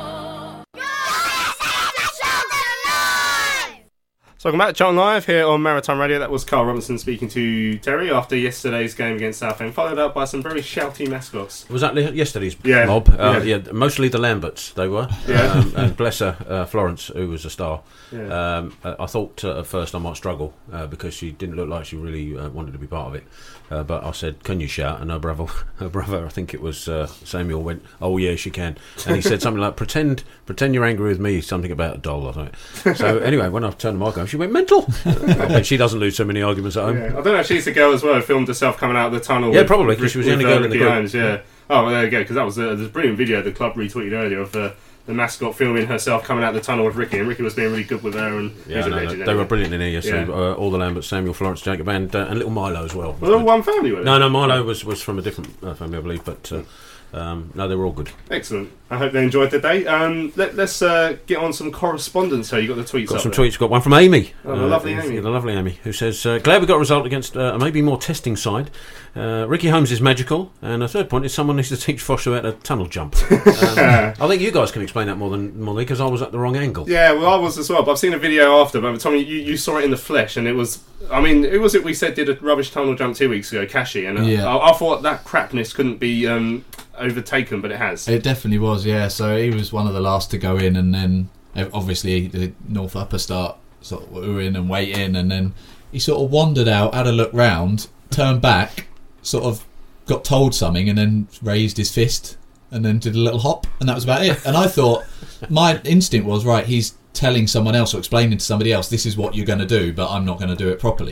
So welcome back to Charlton Live here on Maritime Radio. That was Carl Robinson speaking to Terry after yesterday's game against Southend, followed up by some very shouty mascots. Was that yesterday's yeah. mob? Uh, yeah. yeah, mostly the Lamberts they were. Yeah. Um, and bless her, uh, Florence, who was a star. Yeah. Um, uh, I thought uh, at first I might struggle uh, because she didn't look like she really uh, wanted to be part of it. Uh, but I said, "Can you shout?" And her brother, her brother, I think it was uh, Samuel, went, "Oh yeah, she can." And he said something like, "Pretend, pretend you're angry with me." Something about a doll or something. So anyway, when I turned the mic on, she went mental. I bet she doesn't lose so many arguments at home. Yeah. I don't know if she's the girl as well who filmed herself coming out of the tunnel. Yeah, with, probably, with, because she was with, the only uh, girl in the Ricky group. Holmes, yeah. Yeah. Oh, well, there you go, because that was a, a brilliant video the club retweeted earlier of uh, the mascot filming herself coming out of the tunnel with Ricky, and Ricky was being really good with her. And Yeah, he's a no, legend, they anyway. were brilliant in here yesterday. Yeah. Uh, all the Lamberts, Samuel, Florence, Jacob, and, uh, and little Milo as well. Well, they're one family, were they? No, no, Milo was, was from a different uh, family, I believe, but uh, um, no, they were all good. Excellent. I hope they enjoyed the day. Um, let, let's uh, get on some correspondence here. You got the tweets Got up some there. tweets. Got one from Amy. Oh, the lovely uh, Amy. The lovely Amy, who says, uh, "Glad we got a result against uh, a maybe more testing side. Uh, Ricky Holmes is magical, and a third point is someone needs to teach Foster how to tunnel jump." um, I think you guys can explain that more than more because I was at the wrong angle. Yeah, well, I was as well, but I've seen a video after. But Tommy, you, you saw it in the flesh, and it was. I mean, who was it we said did a rubbish tunnel jump two weeks ago? Kashi, and uh, Yeah. I, I thought that crapness couldn't be um, overtaken, but it has. It definitely was, yeah. So he was one of the last to go in, and then obviously the North Upper start sort of were in and waiting, and then he sort of wandered out, had a look round, turned back, sort of got told something, and then raised his fist, and then did a little hop, and that was about it. And I thought, my instinct was, right, he's telling someone else or explaining to somebody else, this is what you're going to do, but I'm not going to do it properly.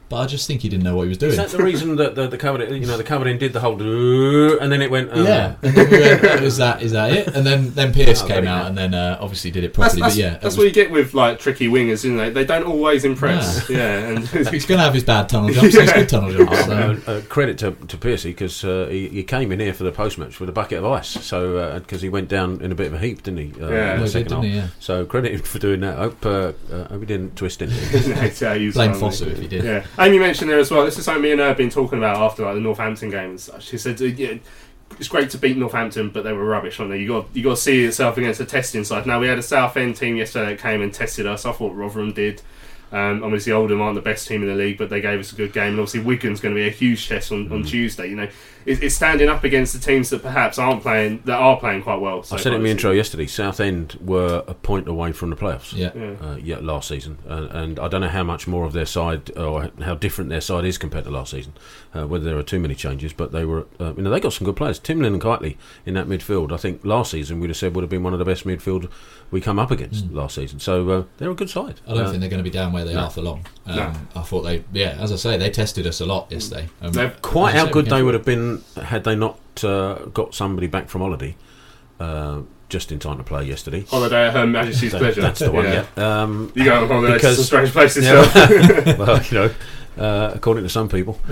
but I just think he didn't know what he was doing. Is that the reason that the, the Coverdale, you know, the Coverdale did the whole, "Doo," and then it went, oh. Yeah, and then we went, is that is that it? And then then Pierce Oh, came there you out go. and then uh, obviously did it That's, properly. that's, but yeah, that's it was- what you get with like tricky wingers, isn't they? They don't always impress. No. Yeah, and he's going to have his bad tunnel jumps. He's good tunnel jumps. So. Uh, uh, credit to, to Piercy because uh, he, he came in here for the post match with a bucket of ice. So because he went down in a bit of a heap, didn't he? Uh, Yeah. in the Well, he second did, didn't he? half. Yeah. So credit him for doing that. I hope, uh, uh, hope he didn't twist it. That's how you Blame sound, Foster mate. if he did. Yeah, Amy mentioned there as well. This is something me and her have been talking about after like the Northampton game and such. She said, uh, "Yeah, it's great to beat Northampton, but they were rubbish, weren't they? You got you got to see yourself against a testing side." Now we had a Southend team yesterday that came and tested us. I thought Rotherham did. Um, obviously, Oldham aren't the best team in the league, but they gave us a good game. And obviously, Wigan's going to be a huge test on, on Tuesday. You know, it, it's standing up against the teams that perhaps aren't playing, that are playing quite well. So I said it in far my this intro yesterday. Southend were a point away from the playoffs. Yeah. Yeah. Uh, yeah, last season, uh, and I don't know how much more of their side or how different their side is compared to last season. Uh, whether there are too many changes, but they were, uh, you know, they got some good players. Timlin and Kitely in that midfield. I think last season we'd have said would have been one of the best midfield we come up against last season. So uh, they're a good side. I don't Uh, think they're going to be down where they no. are for long. Um, No. I thought they, yeah, as I say, they tested us a lot yesterday. Um, They've quite as I how say, good we they came would have been had they not uh, got somebody back from holiday uh, just in time to play yesterday. Holiday at Her Majesty's That- Pleasure. That's the one. Yeah. Um, You go on holiday to because- some strange places. Yeah, so. well, you know, uh, according to some people,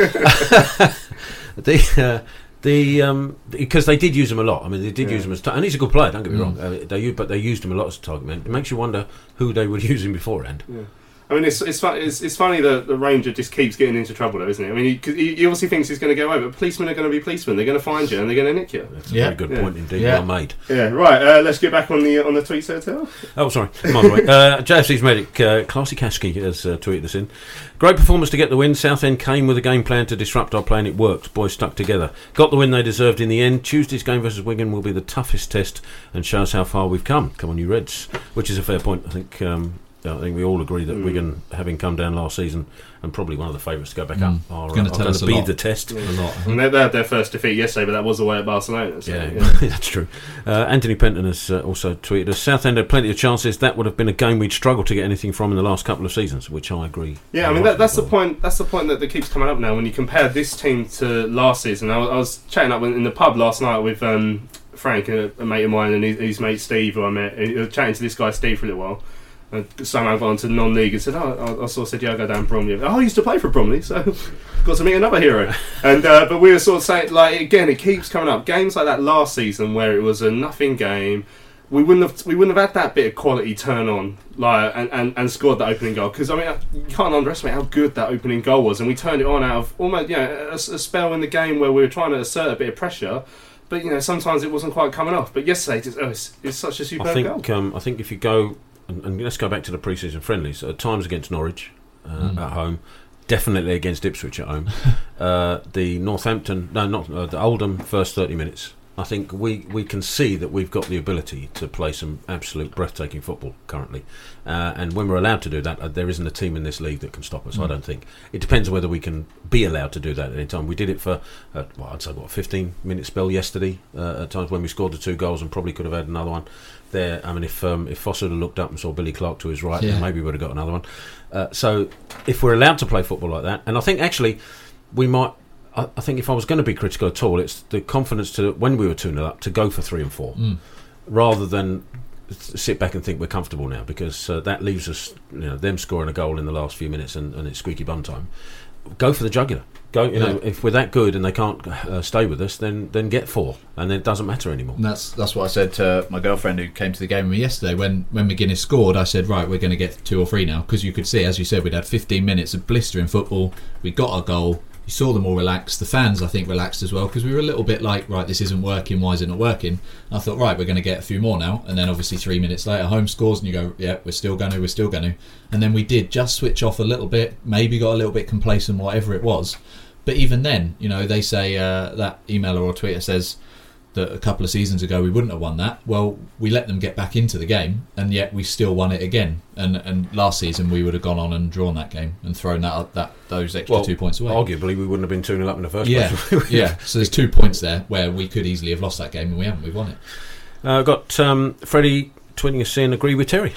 the uh, the um, because they did use him a lot. I mean, they did Yeah. use him as, ta- and he's a good player. Don't get me Mm. wrong. Uh, they u- but they used him a lot as a target man. It makes you wonder who they were using beforehand. Yeah. I mean, it's it's, fun, it's it's funny that the Ranger just keeps getting into trouble, though, isn't it? I mean, he, 'cause he, he obviously thinks he's going to get away, but policemen are going to be policemen. They're going to find you and they're going to nick you. That's a Yeah. very good Yeah. point indeed. Yeah. Well made. Yeah, right. Uh, let's get back on the on the tweets there, Tel. Oh, sorry. Miles away. Uh, J F C's medic, uh, Classy Kashki, has uh, tweeted this in. Great performance to get the win. Southend came with a game plan to disrupt our play and it worked. Boys stuck together. Got the win they deserved in the end. Tuesday's game versus Wigan will be the toughest test and shows how far we've come. Come on, you Reds. Which is a fair point. I think um, I think we all agree that Mm. Wigan, having come down last season and probably one of the favourites to go back Mm. up, are, Gonna uh, tell are us a to be lot. the test. a lot. And they, they had their first defeat yesterday, but that was away at Barcelona. So, Yeah, yeah. that's true. Uh, Anthony Penton has uh, also tweeted us. Southend had plenty of chances. That would have been a game we'd struggled to get anything from in the last couple of seasons, which I agree. Yeah, I mean that, that's the point. That's the point that, that keeps coming up now. When you compare this team to last season, I was, I was chatting up in the pub last night with um, Frank, a, a mate of mine, and his, his mate Steve, who I met. I was chatting to this guy Steve for a little while. And somehow got onto non-league and said, "Oh, I, I saw Santiago down Bromley. Oh, I used to play for Bromley, so got to meet another hero." And uh, but we were sort of saying, like, again, it keeps coming up. Games like that last season where it was a nothing game. We wouldn't have we wouldn't have had that bit of quality turn on like and, and, and scored that opening goal because I mean you can't underestimate how good that opening goal was, and we turned it on out of almost you know a, a spell in the game where we were trying to assert a bit of pressure, but you know sometimes it wasn't quite coming off. But yesterday it, oh, it's, it's such a superb I goal. think um, I think if you go and, and let's go back to the pre-season friendlies. At times against Norwich uh, Mm. at home, definitely against Ipswich at home. uh, the Northampton, no, not uh, the Oldham first thirty minutes. I think we, we can see that we've got the ability to play some absolute breathtaking football currently, uh, and when we're allowed to do that, uh, there isn't a team in this league that can stop us. Mm. I don't think. It depends whether we can be allowed to do that at any time. We did it for, uh, well, I'd say what, a fifteen minute spell yesterday. Uh, at times when we scored the two goals and probably could have had another one. There, I mean, if um, if Foster had looked up and saw Billy Clark to his right, Yeah. then maybe we would have got another one. Uh, so, if we're allowed to play football like that, and I think actually we might. I, I think if I was going to be critical at all, it's the confidence to when we were two nil up to go for three and four, Mm. rather than s- sit back and think we're comfortable now, because uh, that leaves us, you know, them scoring a goal in the last few minutes and, and it's squeaky bum time. Go for the jugular. Go, you know, Yeah. if we're that good and they can't uh, stay with us, then then get four, and then it doesn't matter anymore. And that's that's what I said to my girlfriend who came to the game with me yesterday. When when McGuinness scored, I said, right, we're going to get two or three now, because you could see, as you said, we'd had fifteen minutes of blistering football. We got our goal. You saw them all relaxed. The fans, I think, relaxed as well, because we were a little bit like, right, this isn't working. Why is it not working? And I thought, right, we're going to get a few more now. And then obviously three minutes later, home scores, and you go, yeah, we're still going to, we're still going to. And then we did just switch off a little bit, maybe got a little bit complacent, whatever it was. But even then, you know, they say uh, that emailer or tweeter says that a couple of seasons ago we wouldn't have won that. Well, we let them get back into the game, and yet we still won it again. And and last season we would have gone on and drawn that game and thrown that that those extra Well, two points away. Arguably, we wouldn't have been two nil up in the first Yeah, place. yeah. So there's two points there where we could easily have lost that game, and we haven't. We've won it. Uh, got um, Freddie tweeting us in, agree with Terry. Huh.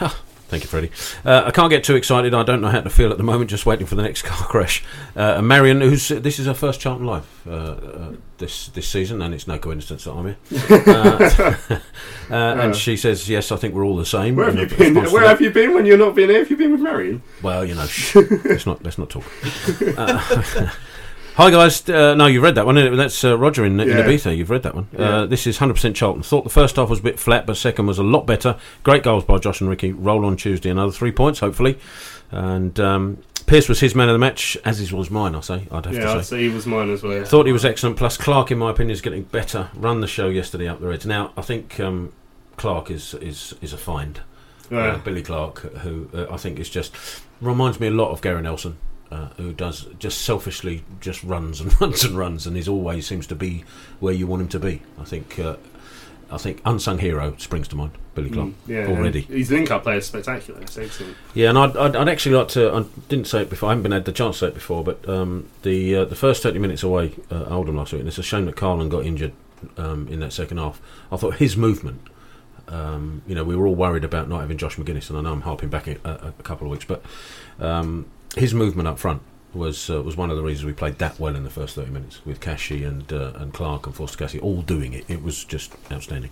Thank you, Freddie. Uh, I can't get too excited. I don't know how to feel at the moment. Just waiting for the next car crash. Uh, and Marion, who's this is her first Charlton Live uh, uh, this this season, and it's no coincidence that I'm here. Uh, uh, and she says, "Yes, I think we're all the same." Where have in you been? response to Where that. have you been when you're not been here? Have you been with Marion? Well, you know, shh, let's not let's not talk. Uh, Hi guys, uh, no, you've read that one. That's uh, Roger in, in Yeah. Ibiza. You've read that one. Yeah. Uh, this is one hundred percent Charlton. Thought the first half was a bit flat, but second was a lot better. Great goals by Josh and Ricky. Roll on Tuesday, another three points, hopefully. And um, Pearce was his man of the match, as his was mine. I say, I'd have Yeah, to I'd say. say he was mine as well. Thought he was excellent. Plus Clark, in my opinion, is getting better. Run the show yesterday up the Reds. Now I think um, Clark is is is a find. Yeah. Uh, Billy Clark, who uh, I think is just reminds me a lot of Gary Nelson. Uh, who does just selfishly just runs and runs and runs and is always seems to be where you want him to be. I think uh, I think unsung hero springs to mind, Billy Clark. Mm, yeah, already. His link-up play is spectacular. It's excellent. Yeah, and I'd, I'd, I'd actually like to. I didn't say it before. I haven't been had the chance to say it before, but um, the uh, the first thirty minutes away, uh, Oldham last week, and it's a shame that Carlin got injured um, in that second half. I thought his movement. Um, you know, we were all worried about not having Josh McGuinness, and I know I'm harping back a, a, a couple of weeks, but. Um, His movement up front was uh, was one of the reasons we played that well in the first thirty minutes with Cashy and uh, and Clark and Forster Cassie all doing it. It was just outstanding.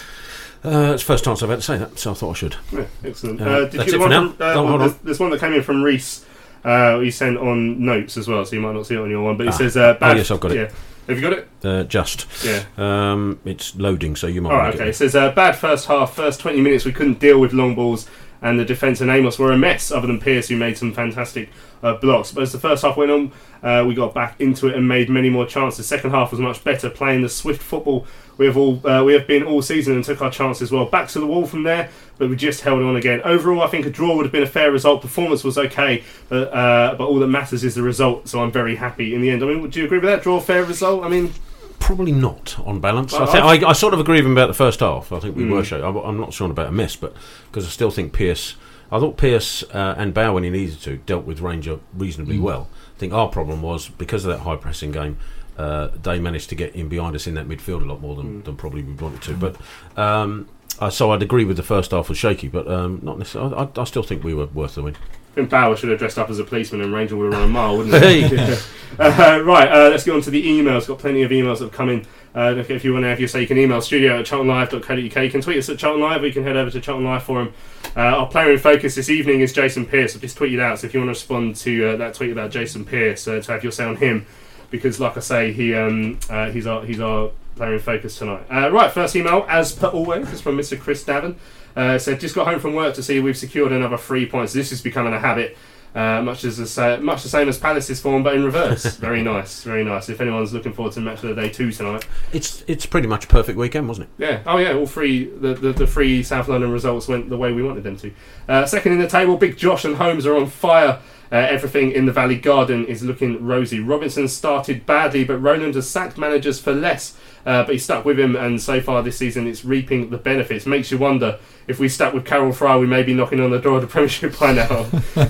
Uh, it's the first chance I've had to say that, so I thought I should. Yeah, excellent. Uh, Uh, did that's you it the for one now. From, uh, Oh, hold there's, on. there's one that came in from Reese. Uh, he sent on notes as well, so you might not see it on your one. But he Ah. says, uh, Oh, bad, yes, I've got it. Yeah. Have you got it? Uh, just. Yeah. Um, it's loading, so you might All want right, to okay. get It says, uh, bad first half, first twenty minutes, we couldn't deal with long balls, and the defence and Amos were a mess, other than Pearce, who made some fantastic uh, blocks. But as the first half went on, uh, we got back into it and made many more chances. The second half was much better, playing the swift football we have all uh, we have been all season, and took our chances well. Back to the wall from there, but we just held on again. Overall, I think a draw would have been a fair result. Performance was okay, but, uh, but all that matters is the result, so I'm very happy in the end. I mean, would you agree with that? Draw, fair result? I mean... Probably not on balance. Well, I, think, I, I sort of agree with him about the first half. I think we Mm. were showing. I'm not sure about a miss, but because I still think Pearce. I thought Pearce uh, and Bow, when he needed to, dealt with Ranger reasonably Mm. well. I think our problem was because of that high pressing game. Uh, they managed to get in behind us in that midfield a lot more than, Mm. than probably we wanted to. But um, uh, so I'd agree with the first half was shaky, but um, not necessarily. I, I still think we were worth the win. I think Bauer should have dressed up as a policeman and Ranger would have run a mile, wouldn't Hey. he? uh, right, uh, let's get on to the emails. Got plenty of emails that have come in. Uh, if, if you want to have your say, you can email studio at charlton live dot co dot uk. You can tweet us at Charlton Live, or you can head over to Charlton Live Forum. Uh, our player in focus this evening is Jason Pearce. I've just tweeted out, so if you want to respond to uh, that tweet about Jason Pearce, uh, to have your say on him, because like I say, he um, uh, he's our he's our player in focus tonight. Uh, right, first email, as per always, is from Mister Chris Davin. Uh, said, just got home from work to see we've secured another three points. This is becoming a habit. Uh, much as the, uh, much the same as Palace's form, but in reverse. Very nice, very nice. If anyone's looking forward to match of the day two tonight, It's it's pretty much a perfect weekend, wasn't it? yeah. Oh yeah, all three the, the the three South London results went the way we wanted them to. Uh, second in the table, Big Josh and Holmes are on fire. Uh, everything in the Valley Garden is looking rosy. Robinson started badly, but Roland has sacked managers for less. Uh, but he stuck with him, and so far this season it's reaping the benefits. Makes you wonder if we stuck with Carroll Fry, we may be knocking on the door of the Premiership by now.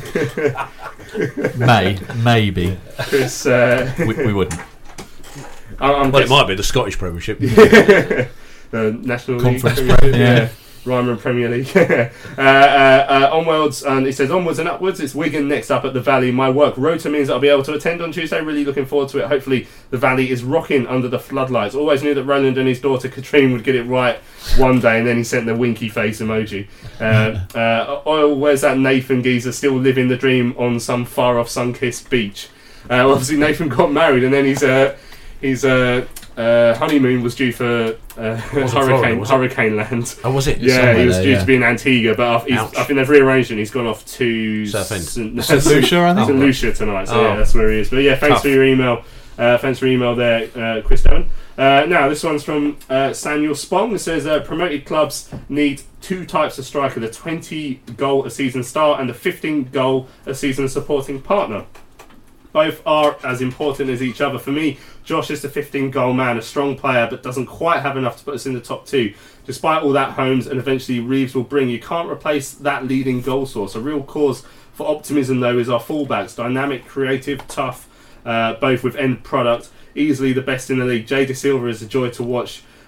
May, maybe. Chris, uh, we, we wouldn't. I'm, I'm Well, guess- it might be the Scottish Premiership. the National Conference League, Prem, yeah. Ryman Premier League. uh, uh, uh, onwards, and it says onwards and upwards. It's Wigan next up at the Valley. My work rota means I'll be able to attend on Tuesday. Really looking forward to it. Hopefully, the Valley is rocking under the floodlights. Always knew that Roland and his daughter Katrine would get it right one day, and then he sent the winky face emoji. Uh, uh, Oil, where's that Nathan geezer still living the dream on some far off sun-kissed beach? Uh, obviously, Nathan got married, and then he's uh, he's uh, uh, honeymoon was due for uh, Florida, hurricane was it? hurricane land. Oh, was it? Yeah, somewhere he was there, due yeah. to be in Antigua, but I've, he's, Ouch. I think they've rearranged it. And he's gone off to Southend. St- Saint Lucia, I think. Saint Lucia tonight. So Oh. yeah, that's where he is. But yeah, thanks Tough. for your email. Uh, thanks for your email there, uh, Chris Dowan. Uh, now this one's from uh, Samuel Spong. It says uh, promoted clubs need two types of striker: the twenty goal a season star and the fifteen goal a season supporting partner. Both are as important as each other. For me, Josh is the fifteen goal man, a strong player, but doesn't quite have enough to put us in the top two. Despite all that, Holmes and eventually Reeves will bring. You can't replace that leading goal source. A real cause for optimism, though, is our fullbacks. Dynamic, creative, tough, uh, both with end product. Easily the best in the league. Jay De Silva is a joy to watch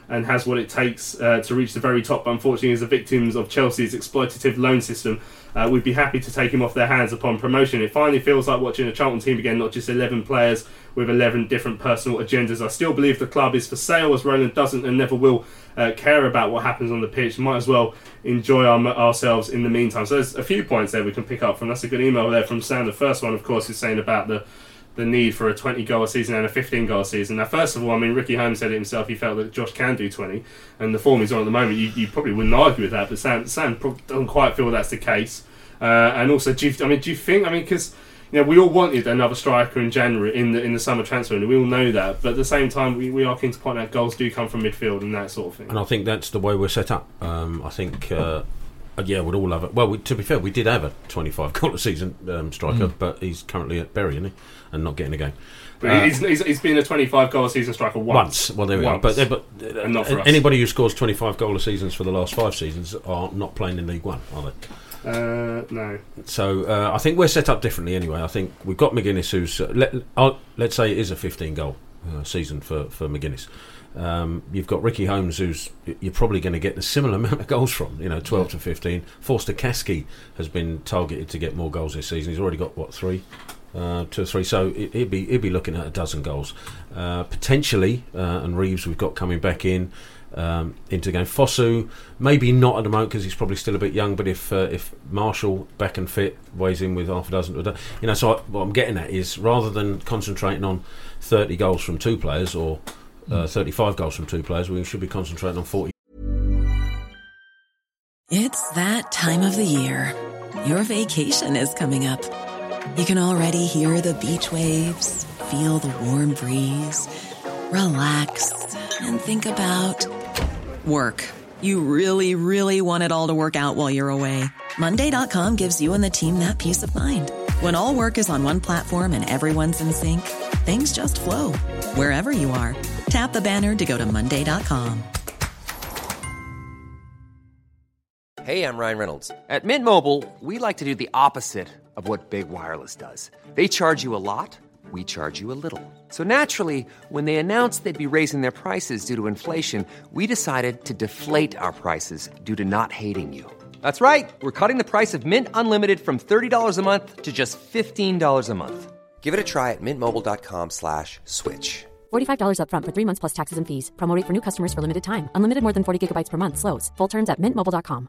and has what it takes uh, to reach the very top, but unfortunately is the victims of Chelsea's exploitative loan system. Uh, we'd be happy to take him off their hands upon promotion. It finally feels like watching a Charlton team again, not just eleven players with eleven different personal agendas. I still believe the club is for sale, as Roland doesn't and never will uh, care about what happens on the pitch. Might as well enjoy our, ourselves in the meantime. So there's a few points there we can pick up from. That's a good email there from Sam. The first one, of course, is saying about the the need for a twenty goal a season and a fifteen goal a season. Now, first of all, I mean, Ricky Holmes said it himself, he felt that Josh can do twenty, and the form he's on at the moment, you, you probably wouldn't argue with that, but Sam, Sam doesn't quite feel that's the case. Uh, and also, do you, I mean, do you think, I mean, because, you know, we all wanted another striker in January, in the in the summer transfer window, we all know that, but at the same time, we, we are keen to point out goals do come from midfield and that sort of thing. And I think that's the way we're set up. Um, I think... Uh, yeah, we'd all have it. Well, we, to be fair, we did have a twenty-five goal a season um, striker, mm. but he's currently at Bury, isn't he? And not getting a game. But uh, he's, he's, he's been a twenty-five goal a season striker once. Once. Well, there we once. are. But, but uh, and not for us. Anybody who scores twenty-five goal a seasons for the last five seasons are not playing in League One, are they? Uh, no. So uh, I think we're set up differently anyway. I think we've got McGuinness, who's uh, let, uh, let's say it is a fifteen goal uh, season for for McGuinness. Um, you've got Ricky Holmes, who's you're probably going to get the similar amount of goals from, you know, twelve to fifteen. Forster Kasky has been targeted to get more goals this season. He's already got what three, uh, two or three. So it, he'd be he'd be looking at a dozen goals uh, potentially. Uh, and Reeves we've got coming back in um, into the game. Fosu maybe not at the moment because he's probably still a bit young. But if uh, if Marshall back and fit weighs in with half a dozen, you know. So I, what I'm getting at is rather than concentrating on thirty goals from two players or Uh, thirty-five goals from two players, we should be concentrating on forty. It's that time of the year. Your vacation is coming up. You can already hear the beach waves, feel the warm breeze, relax, and think about work. You really, really want it all to work out while you're away. Monday dot com gives you and the team that peace of mind. When all work is on one platform and everyone's in sync, things just flow. Wherever you are, tap the banner to go to Monday dot com. Hey, I'm Ryan Reynolds. At Mint Mobile, we like to do the opposite of what Big Wireless does. They charge you a lot, we charge you a little. So naturally, when they announced they'd be raising their prices due to inflation, we decided to deflate our prices due to not hating you. That's right. We're cutting the price of Mint Unlimited from thirty dollars a month to just fifteen dollars a month. Give it a try at mintmobile.com slash switch. forty-five dollars up front for three months plus taxes and fees. Promo rate for new customers for limited time. Unlimited more than forty gigabytes per month. Slows full terms at mint mobile dot com.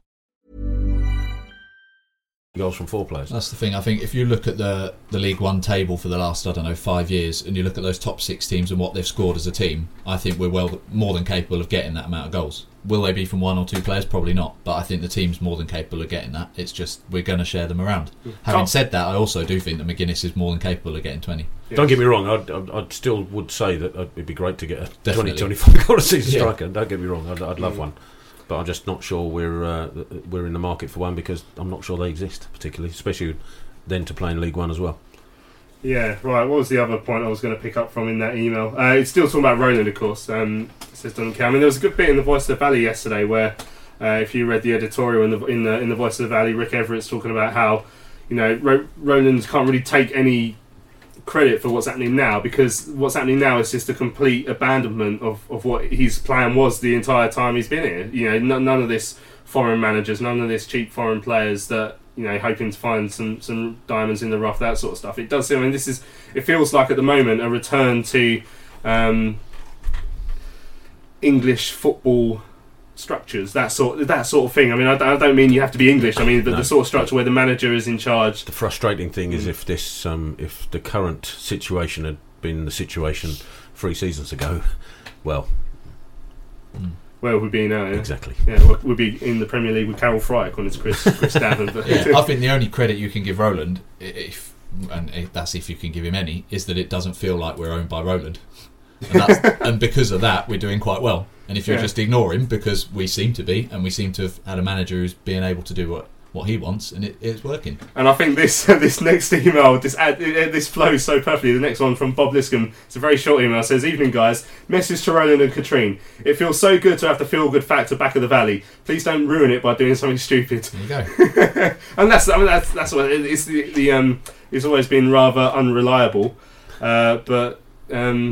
Goals from four players. That's the thing. I think if you look at the, the League One table for the last, I don't know, five years, and you look at those top six teams and what they've scored as a team, I think we're well more than capable of getting that amount of goals. Will they be from one or two players? Probably not. But I think the team's more than capable of getting that. It's just we're going to share them around. Yeah. Having said that, I also do think that McGuinness is more than capable of getting twenty. Yes. Don't get me wrong. I'd, I'd, I'd still would say that it'd be great to get a Definitely. twenty, twenty-five goal a season yeah. striker. Don't get me wrong. I'd, I'd love mm. one. But I'm just not sure we're uh, we're in the market for one because I'm not sure they exist particularly, especially then to play in League One as well. Yeah, right. What was the other point I was going to pick up from in that email? Uh, it's still talking about Roland, of course. Um, it says doesn't care. I mean, there was a good bit in the Voice of the Valley yesterday where, uh, if you read the editorial in the in the in the Voice of the Valley, Rick Everett's talking about how, you know, Ro- Roland can't really take any credit for what's happening now because what's happening now is just a complete abandonment of, of what his plan was the entire time he's been here. You know, n- none of this foreign managers, none of this cheap foreign players that, you know, hoping to find some, some diamonds in the rough, that sort of stuff. It does. I mean, this is. It feels like at the moment a return to um, English football structures, that sort that sort of thing. I mean, I, I don't mean you have to be English. I mean, the, no. the sort of structure where the manager is in charge. The frustrating thing mm. is if this, um, if the current situation had been the situation three seasons ago, well. Mm. Where would we be now? Yeah? Exactly. Yeah, we'd be in the Premier League with Carol Fry according to Chris Chris Davin. Yeah, I think the only credit you can give Roland, if and that's if you can give him any, is that it doesn't feel like we're owned by Roland, and, that's, and because of that, we're doing quite well. And if you yeah. just ignore him, because we seem to be, and we seem to have had a manager who's being able to do what, what he wants, and it, it's working. And I think this this next email, this ad, this flows so perfectly. The next one from Bob Liscombe, it's a very short email. It says, "Evening guys, message to Roland and Katrine. It feels so good to have the feel good factor back of the valley. Please don't ruin it by doing something stupid." There you go. And that's I mean that's that's what it, it's the, the um it's always been rather unreliable, uh, but um.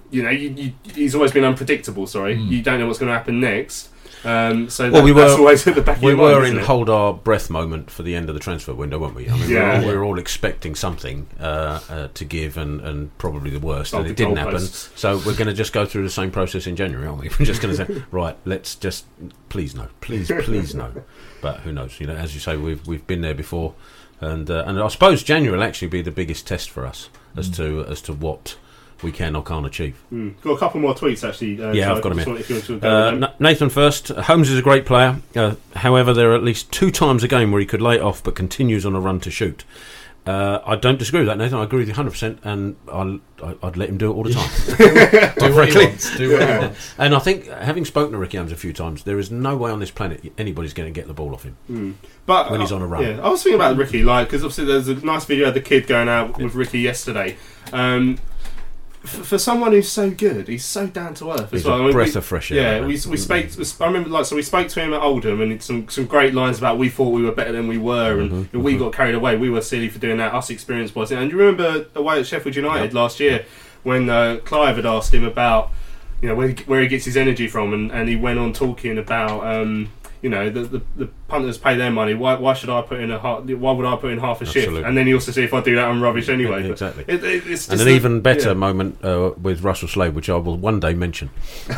you know, you, you, he's always been unpredictable. Sorry, Mm. you don't know what's going to happen next. Um, so Well, that, we were that's always at the back of we your were mind, in isn't it? hold our breath moment for the end of the transfer window, weren't we? I mean, Yeah. we, were all, we were all expecting something uh, uh, to give, and, and probably the worst, Oh, and the it didn't happen. goalposts. So we're going to just go through the same process in January, aren't we? We're just going to say, right, let's just please no, please, please no. But who knows? You know, as you say, we've we've been there before, and uh, and I suppose January will actually be the biggest test for us as Mm. to as to what we can or can't achieve. Mm. Got a couple more tweets actually. Uh, Yeah, so I've got I them just here. want- if you want to go Uh, with them. Na- Nathan first. Holmes is a great player. Uh, however, there are at least two times a game where he could lay it off but continues on a run to shoot. Uh, I don't disagree with that, Nathan. I agree with you one hundred percent, and I'll, I- I'd let him do it all the time. Do what he Frankly. wants. Do what he wants. And I think, having spoken to Ricky Holmes a few times, there is no way on this planet anybody's going to get the ball off him. Mm. But when he's on a run. Yeah, I was thinking about Ricky, like, because obviously there's a nice video of the kid going out with Ricky yesterday. Um, f- for someone who's so good, he's so down to earth as He's well. a I mean, breath we- of fresh air, Yeah, man. we we spoke. I remember, like, so we spoke to him at Oldham, and it's some some great lines about we thought we were better than we were, and Mhm, we mhm. got carried away. We were silly for doing that. Us experience was. And you remember away at Sheffield United last year when uh, Clive had asked him about, you know, where he, where he gets his energy from, and, and he went on talking about, um, you know, the, the the punters pay their money. Why why should I put in a half? Why would I put in half a shift? Absolutely. And then he also said if I do that, I'm rubbish anyway. But Exactly. It, it, it's And just an a- even better yeah. moment uh, with Russell Slade, which I will one day mention.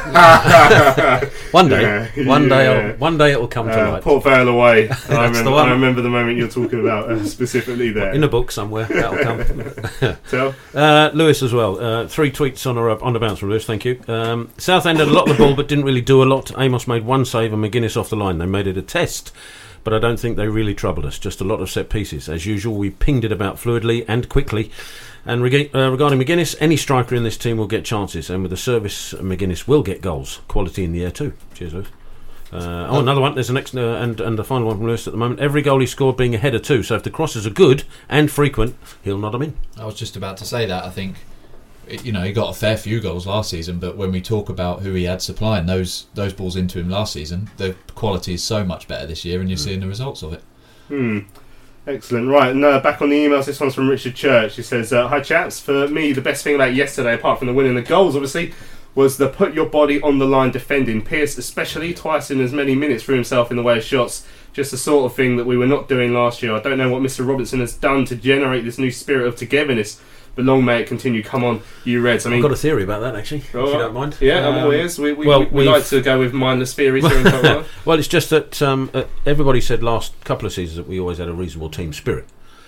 one day, Yeah, one day, yeah. I'll, one day it will come to Uh, light. Port Vale away. I, That's remember, the one. I remember the moment you're talking about uh, specifically there. In a book somewhere, that'll come. So? uh, Lewis as well. Uh, three tweets on a on the bounce from Lewis. Thank you. Um, Southend had a lot of the ball, but didn't really do a lot. Amos made one save and McGuinness off the line. They made it a test, but I don't think they really troubled us. Just a lot of set pieces. As usual, we pinged it about fluidly and quickly. And reg- uh, regarding McGuinness, any striker in this team will get chances, and with the service, McGuinness will get goals. Quality in the air too. Cheers, Lewis. Uh, oh, another one. There's the next uh, and and the final one from Lewis at the moment. Every goal he scored being a header too. So if the crosses are good and frequent, he'll nod them in. I was just about to say that. I think, it- you know, he got a fair few goals last season, but when we talk about who he had supplying those those balls into him last season, the quality is so much better this year, and you're seeing the results of it. Hmm. Excellent. Right, and uh, back on the emails, this one's from Richard Church. He says, uh, hi chaps, for me the best thing about yesterday, apart from the winning the goals obviously, was the put your body on the line defending. Pearce especially, twice in as many minutes for himself in the way of shots. Just the sort of thing that we were not doing last year. I don't know what Mister Robertson has done to generate this new spirit of togetherness, but long may it continue. Come on, you Reds. I mean, I've got a theory about that actually, Oh, if you don't mind. Yeah, I'm Um, all ears. We, we, well, we, we we've- like to go with mindless theories here in Tottenham. Well, it's just that um, uh, everybody said last couple of seasons that we always had a reasonable team spirit.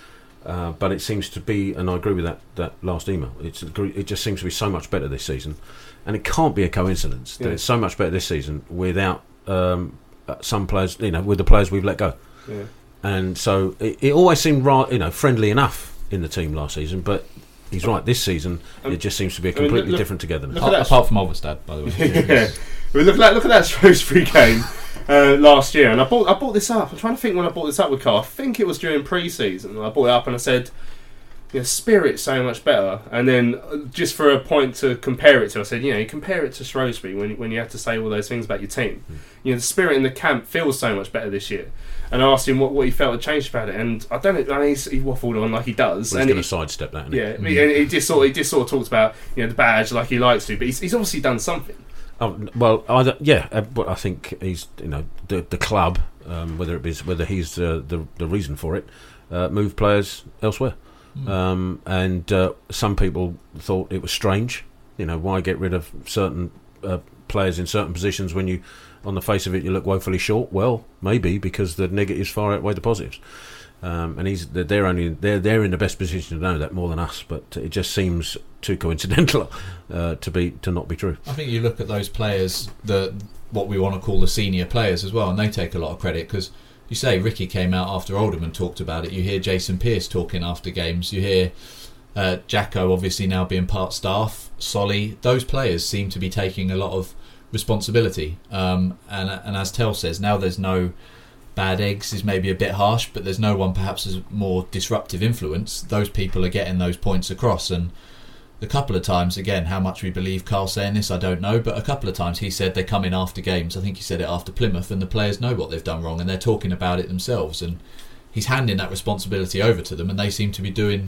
Uh, but it seems to be, and I agree with that, that last email, it's, it just seems to be so much better this season. And it can't be a coincidence that Yeah. it's so much better this season without um, uh, some players, you know, with the players we've let go. Yeah. And so it, it always seemed right, you know, friendly enough in the team last season, but he's right, this season Um, it just seems to be a I mean, completely look- different togetherness. look at that. Apart from Overstad, by the way. Yeah. Well, look at that, look at that Shrewsbury game uh, last year, and I bought I bought this up. I'm trying to think when I bought this up with Carl. I think it was during pre-season. I bought it up and I said, you know, spirit's so much better. And then uh, just for a point to compare it to, I said, you know, you compare it to Shrewsbury when when you have to say all those things about your team. Mm. You know, the spirit in the camp feels so much better this year. And I asked him what, what he felt had changed about it, and I don't know. I mean, he's, he waffled on like he does. Well, and he's going he- to sidestep that, isn't he? yeah, and he just sort of, he just sort of talks about, you know, the badge like he likes to, but he's, he's obviously done something. Oh, well, either, yeah, uh, but I think he's, you know, the the club, um, whether it be whether he's uh, the the reason for it, uh, move players elsewhere, Mm. um, and uh, some people thought it was strange. You know, why get rid of certain uh, players in certain positions when you, on the face of it, you look woefully short? Well, maybe because the negatives far outweigh the positives. Um, and he's they're only they're they're in the best position to know that more than us, but it just seems too coincidental uh, to be to not be true. I think you look at those players, the what we want to call the senior players as well, and they take a lot of credit because you say Ricky came out after Oldham and talked about it. You hear Jason Pearce talking after games. You hear uh, Jacko obviously now being part staff. Solly, those players seem to be taking a lot of responsibility. Um, and and as Tel says, now there's no bad eggs is maybe a bit harsh, but there's no one perhaps as more disruptive influence. Those people are getting those points across, and a couple of times, again, how much we believe Carl saying this, I don't know, but a couple of times he said they come in after games. I think he said it after Plymouth, and the players know what they've done wrong, and they're talking about it themselves, and he's handing that responsibility over to them, and they seem to be doing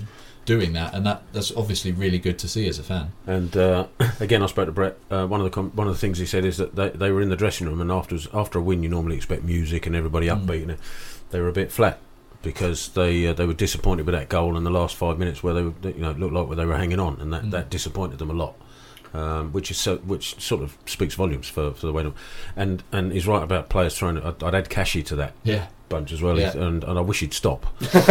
doing that, and that that's obviously really good to see as a fan. And uh, again, I spoke to Brett. Uh, one of the com- one of the things he said is that they, they were in the dressing room, and afterwards, after a win, you normally expect music and everybody upbeat, mm. and they were a bit flat because they uh, they were disappointed with that goal in the last five minutes, where they were, you know, it looked like they were hanging on, and that, mm. that disappointed them a lot. Um, which is so, which sort of speaks volumes for, for the way. Them. And and he's right about players throwing. I'd, I'd add Cashy to that. Yeah. Bunch as well, Yeah. and, and I wish he'd stop.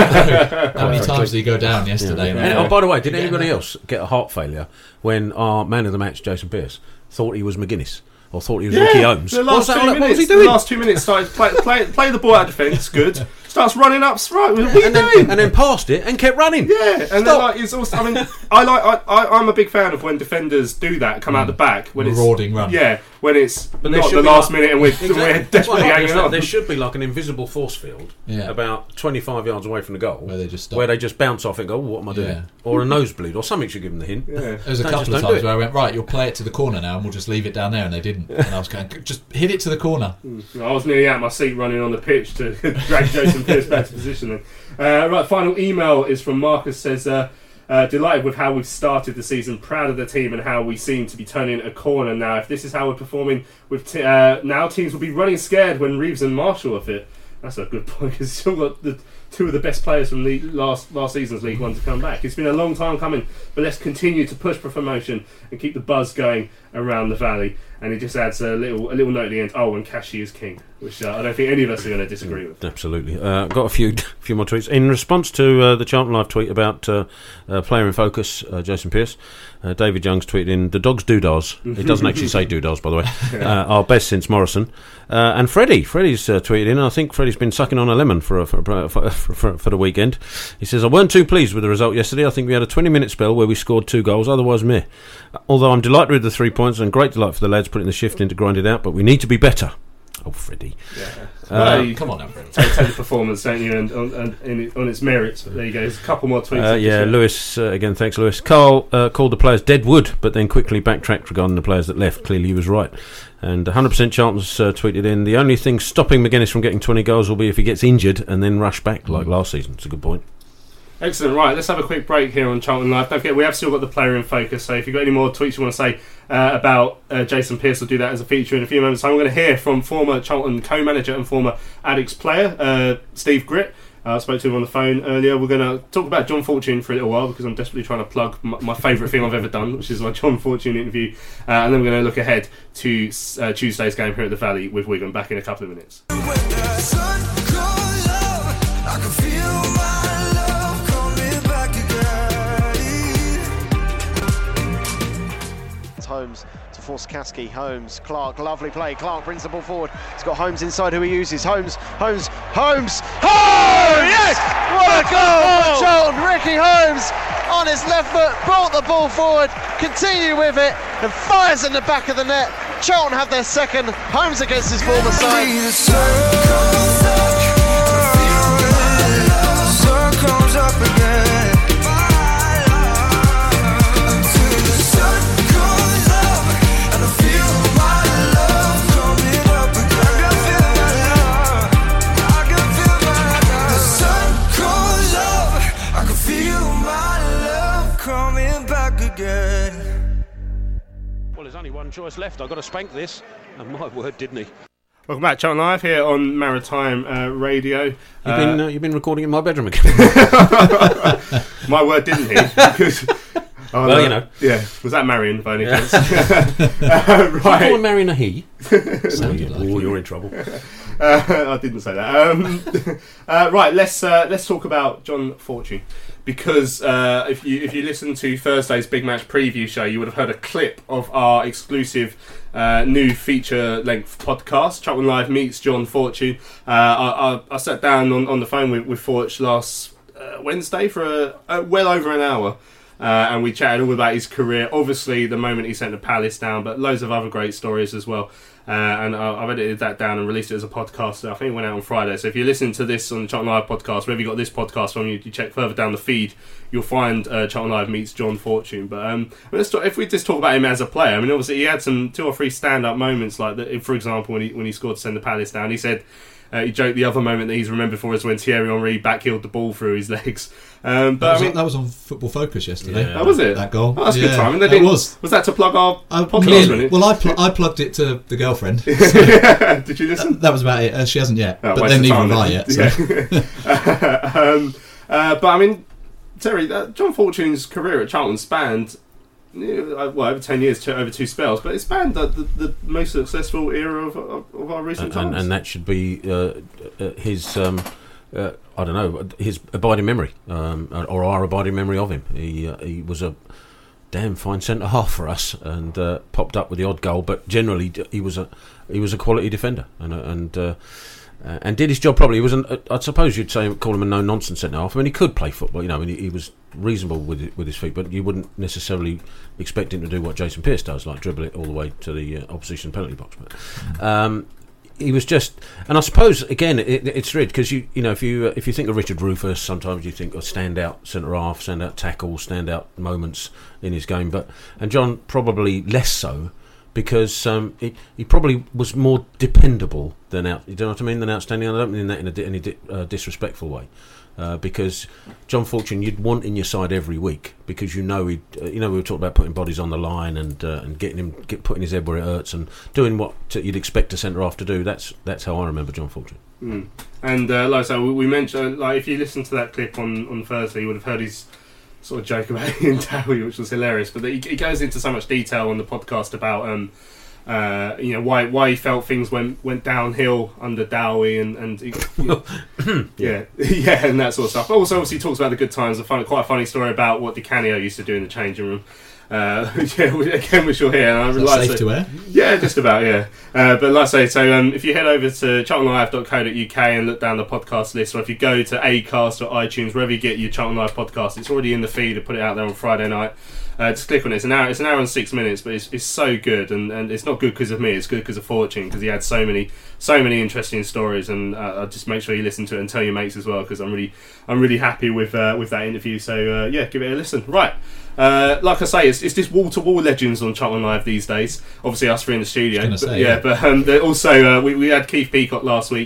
How many times did he go down yesterday? Yeah. And, oh, by the way, did anybody else get a heart failure when our man of the match, Jason Pearce, thought he was McGuinness or thought he was Yeah, Ricky Holmes? the last What's that two all- minutes, what was he doing? The last two minutes started play, play, play the ball out of defence, good. Starts running up, right? What are you and, then, doing? and then passed it and kept running. Yeah, and Stop. then like it's also. I mean, I like. I, I I'm a big fan of when defenders do that, come out the back when it's Marauding run. Yeah, when it's But there not should the be last like- minute and we're, Exactly. we're desperately Well, hanging there's- on. There should be like an invisible force field Yeah. about twenty-five yards away from the goal, Where they just stop. where they just bounce off and go, oh, "What am I doing?" Yeah. Or a nosebleed, or something should give them the hint. Yeah. There was a Don't- couple just of don't do times it. where I went, right, you'll play it to the corner now, and we'll just leave it down there, and they didn't. And I was going, just hit it to the corner. I was nearly out of my seat running on the pitch to drag Jason Pearce back to position. Then. Uh, right, final email is from Marcus. Says, uh, uh, delighted with how we've started the season, proud of the team and how we seem to be turning a corner now. If this is how we're performing, with t- uh, now teams will be running scared when Reeves and Marshall are fit. That's a good point, because still got the two of the best players from the last last season's League One to come back. It's been a long time coming, but let's continue to push for promotion and keep the buzz going around the valley. And he just adds a little a little note at the end. Oh, and Cashy is king, which uh, I don't think any of us are going to disagree with. Absolutely. Uh, got a few few more tweets. In response to uh, the Charlton Live tweet about uh, uh, player in focus, uh, Jason Pearce, uh, David Young's tweeted in, the dog's doodahs. It doesn't actually say doodahs, by the way. Uh, our best since Morrison. Uh, and Freddie. Freddie's uh, tweeted in, and I think Freddie's been sucking on a lemon for, a, for, a, for, for, for the weekend. He says, I weren't too pleased with the result yesterday. I think we had a twenty-minute spell where we scored two goals, otherwise meh. Although I'm delighted with the three points and great delight for the lads putting the shift in to grind it out, but we need to be better. Oh, Freddie. Yeah. Uh, Well, you come on now, Freddie. Take, take the performance, don't you, and on, and, and on its merits. But there you go. There's a couple more tweets. Uh, yeah, Lewis, uh, again, thanks, Lewis. Carl uh, called the players dead wood, but then quickly backtracked regarding the players that left. Clearly he was right. And one hundred percent Charlton's uh, tweeted in, the only thing stopping McGuinness from getting twenty goals will be if he gets injured and then rush back like last season. It's a good point. Excellent. Right, let's have a quick break here on Charlton Live. Don't forget, we have still got the player in focus, so if you've got any more tweets you want to say uh, about uh, Jason Pearce, we'll do that as a feature in a few moments. So I'm going to hear from former Charlton co-manager and former Addicts player, uh, Steve Gritt. Uh, I spoke to him on the phone earlier. We're going to talk about John Fortune for a little while, because I'm desperately trying to plug my, my favourite thing I've ever done, which is my John Fortune interview. Uh, and then we're going to look ahead to uh, Tuesday's game here at the Valley with Wigan. Back in a couple of minutes. Holmes to force Kasky. Holmes, Clark, lovely play. Clark brings the ball forward. He's got Holmes inside who he uses. Holmes, Holmes, Holmes. Oh, yes! What a goal for Charlton. Ricky Holmes on his left foot, brought the ball forward, continue with it, and fires in the back of the net. Charlton have their second. Holmes against his former side. Well, there's only one choice left. I've got to spank this. And my word, didn't he? Welcome back, Charlton Live here on Maritime uh, Radio. You've been uh, you've been recording in my bedroom again. My word, didn't he? Because, oh, well, no, you know. Yeah, was that Marion by any Yeah. chance? uh, You right. call Marion a he? Sounded like oh, it. you're in trouble. Uh, I didn't say that. Um, uh, right, let's uh, let's talk about John Fortune, because uh, if you if you listen to Thursday's Big Match preview show, you would have heard a clip of our exclusive uh, new feature-length podcast, Charlton Live Meets John Fortune. Uh, I, I, I sat down on, on the phone with, with Fortune last uh, Wednesday for a, a, well over an hour. Uh, and we chatted all about his career, obviously the moment he sent the Palace down, but loads of other great stories as well. Uh, and I, I've edited that down and released it as a podcast. I think it went out on Friday. So if you're listening to this on the Charlton Live podcast, wherever you got this podcast from, you, you check further down the feed, you'll find uh, Charlton Live Meets John Fortune. But um, let's talk, if we just talk about him as a player, I mean, obviously he had some two or three stand-up moments, like that. For example, when he when he scored to send the Palace down, he said Uh, he joked the other moment that he's remembered for is when Thierry Henry backheeled the ball through his legs. Um, but that, was, I mean, that was on Football Focus yesterday. Yeah. That was it. That goal. Oh, that's yeah, good timing. They that didn't- was. Was that to plug our I, podcast? clearly- Really? well, I pl- I plugged it to the girlfriend. So Did you listen? That, that was about it. Uh, she hasn't yet, Oh, but waste then of neither time, have I then. yet. So. Yeah. um, uh, but I mean, Terry, uh, John Fortune's career at Charlton spanned uh, well over ten years, to, over two spells, but it spanned the, the, the most successful era of, of, of our recent and, times. and, and that should be uh, uh, his. Um, uh, I don't know his abiding memory, um, or our abiding memory of him. He uh, he was a damn fine centre half for us, and uh, popped up with the odd goal. But generally, d- he was a he was a quality defender, and uh, and uh, uh, and did his job probably. He was an, uh, I suppose you'd say call him a no nonsense centre half. I mean, he could play football. You know, I mean, he, he was reasonable with it, with his feet, but you wouldn't necessarily expect him to do what Jason Pearce does, like dribble it all the way to the uh, opposition penalty box. But um, he was just, and I suppose again it, it's weird because you you know if you uh, if you think of Richard Rufus, sometimes you think of standout centre half, standout tackle, standout moments in his game, but and John probably less so because um, he, he probably was more dependable than out. You know what I mean? Than outstanding. I don't mean that in a di- any di- uh, disrespectful way. Uh, because John Fortune you'd want in your side every week because you know he uh, you know we were talking about putting bodies on the line and uh, and getting him get, putting his head where it hurts and doing what t- you'd expect a centre half to do. That's that's how I remember John Fortune. Mm. And uh, like I said, we, we mentioned like if you listen to that clip on, on Thursday, you would have heard his sort of joke about Ian Dowie, which was hilarious. But he, he goes into so much detail on the podcast about um, uh, you know why why he felt things went went downhill under Dowie and and he, yeah yeah and that sort of stuff. But also obviously he talks about the good times. A fun, quite a funny story about what Di Canio used to do in the changing room. Uh, yeah, we- again, which you'll hear. And I Is would that like safe to, to air? Yeah, just about, yeah. Uh, but like I say, so um, if you head over to charlton live dot co dot uk and look down the podcast list, or if you go to Acast or iTunes, wherever you get your Charlton Live podcast, it's already in the feed. I put it out there on Friday night. Uh, just click on it. It's an hour. It's an hour and six minutes, but it's, it's so good, and, and it's not good because of me. It's good because of Fortune, because he had so many, so many interesting stories, and uh, I'll just make sure you listen to it and tell your mates as well, because I'm really, I'm really happy with uh, with that interview. So uh, yeah, give it a listen. Right. Uh, like I say, it's, it's just wall-to-wall legends on Charlton Live these days. Obviously, us three in the studio. I But, was gonna say, yeah, yeah. but um, there- also uh, we, we had Keith Peacock last week.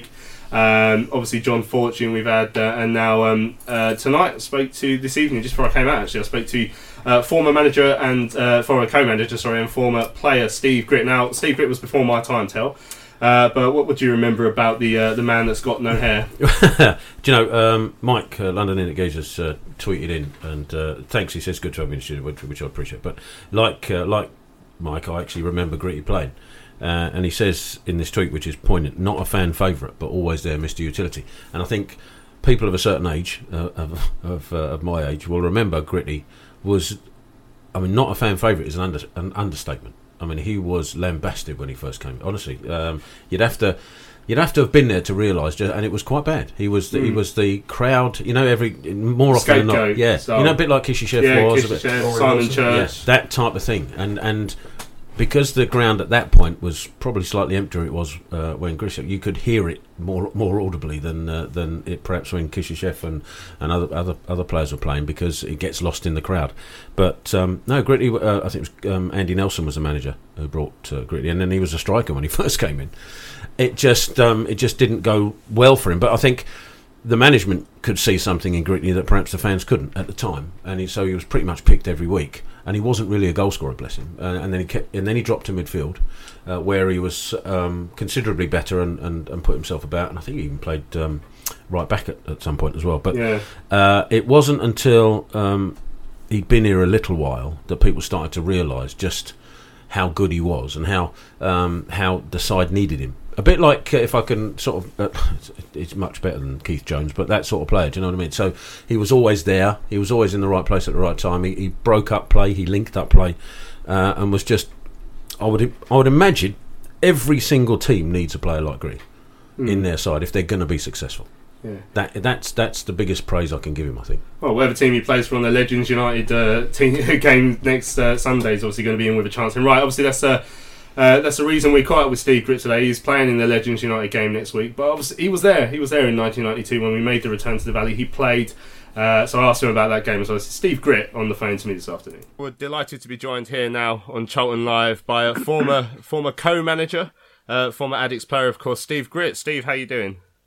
Um, obviously, John Fortune we've had, uh, and now um, uh, tonight I spoke to this evening, just before I came out. Actually, I spoke to uh, former manager and uh, former co-manager, sorry, and former player Steve Gritt. Now, Steve Gritt was before my time, Tel. Uh, but what would you remember about the uh, the man that's got no hair? Do you know, um, Mike, uh, London Indicators, uh, tweeted in, and uh, thanks, he says, good to have you in the studio, which, which I appreciate. But like uh, like Mike, I actually remember Gritty playing. Uh, and he says in this tweet, which is poignant, not a fan favourite, but always there, Mister Utility. And I think people of a certain age, uh, of, of, uh, of my age, will remember Gritty was, I mean, not a fan favourite is an, under, an understatement. I mean, he was lambasted when he first came. Honestly, um, you'd have to, you'd have to have been there to realise, and it was quite bad. He was, the, he Mm. was the crowd. You know, every more often than not, Scapegoat yeah. style. You know, a bit like Kissy Chef Yeah, was, a Kissy bit, Chef, Simon Church. Yes, that type of thing, and and. Because the ground at that point was probably slightly emptier, it was uh, when Grisham, you could hear it more more audibly than uh, than it perhaps when Kishishev and and other other other players were playing, because it gets lost in the crowd. But um, no, Gritty, uh, I think it was, um, Andy Nelson was the manager who brought uh, Gritty, and then he was a striker when he first came in. It just um, it just didn't go well for him. But I think the management could see something in Gritty that perhaps the fans couldn't at the time, and he, so he was pretty much picked every week. And he wasn't really a goal scorer, bless him. Uh, and then he kept, and then he dropped to midfield, uh, where he was um, considerably better and, and, and put himself about. And I think he even played um, right back at, at some point as well. But Yeah. uh, it wasn't until um, he'd been here a little while that people started to realise just how good he was and how um, how the side needed him. A bit like, uh, if I can sort of, uh, it's, it's much better than Keith Jones, but that sort of player, do you know what I mean? So he was always there, he was always in the right place at the right time, he, he broke up play, he linked up play, uh, and was just, I would I would imagine every single team needs a player like Gritty Mm. in their side if they're going to be successful. Yeah. That That's that's the biggest praise I can give him, I think. Well, whatever team he plays for on the Legends United uh, team game next uh, Sunday is obviously going to be in with a chance. And right, obviously that's uh, uh, that's the reason we caught up with Steve Gritt today. He's playing in the Legends United game next week, but obviously he was there. He was there in nineteen ninety-two when we made the return to the Valley. He played. Uh, so I asked him about that game as well. Steve Gritt on the phone to me this afternoon. We're delighted to be joined here now on Charlton Live by a former former co-manager, uh, former Addicts player, of course, Steve Gritt. Steve, how you doing?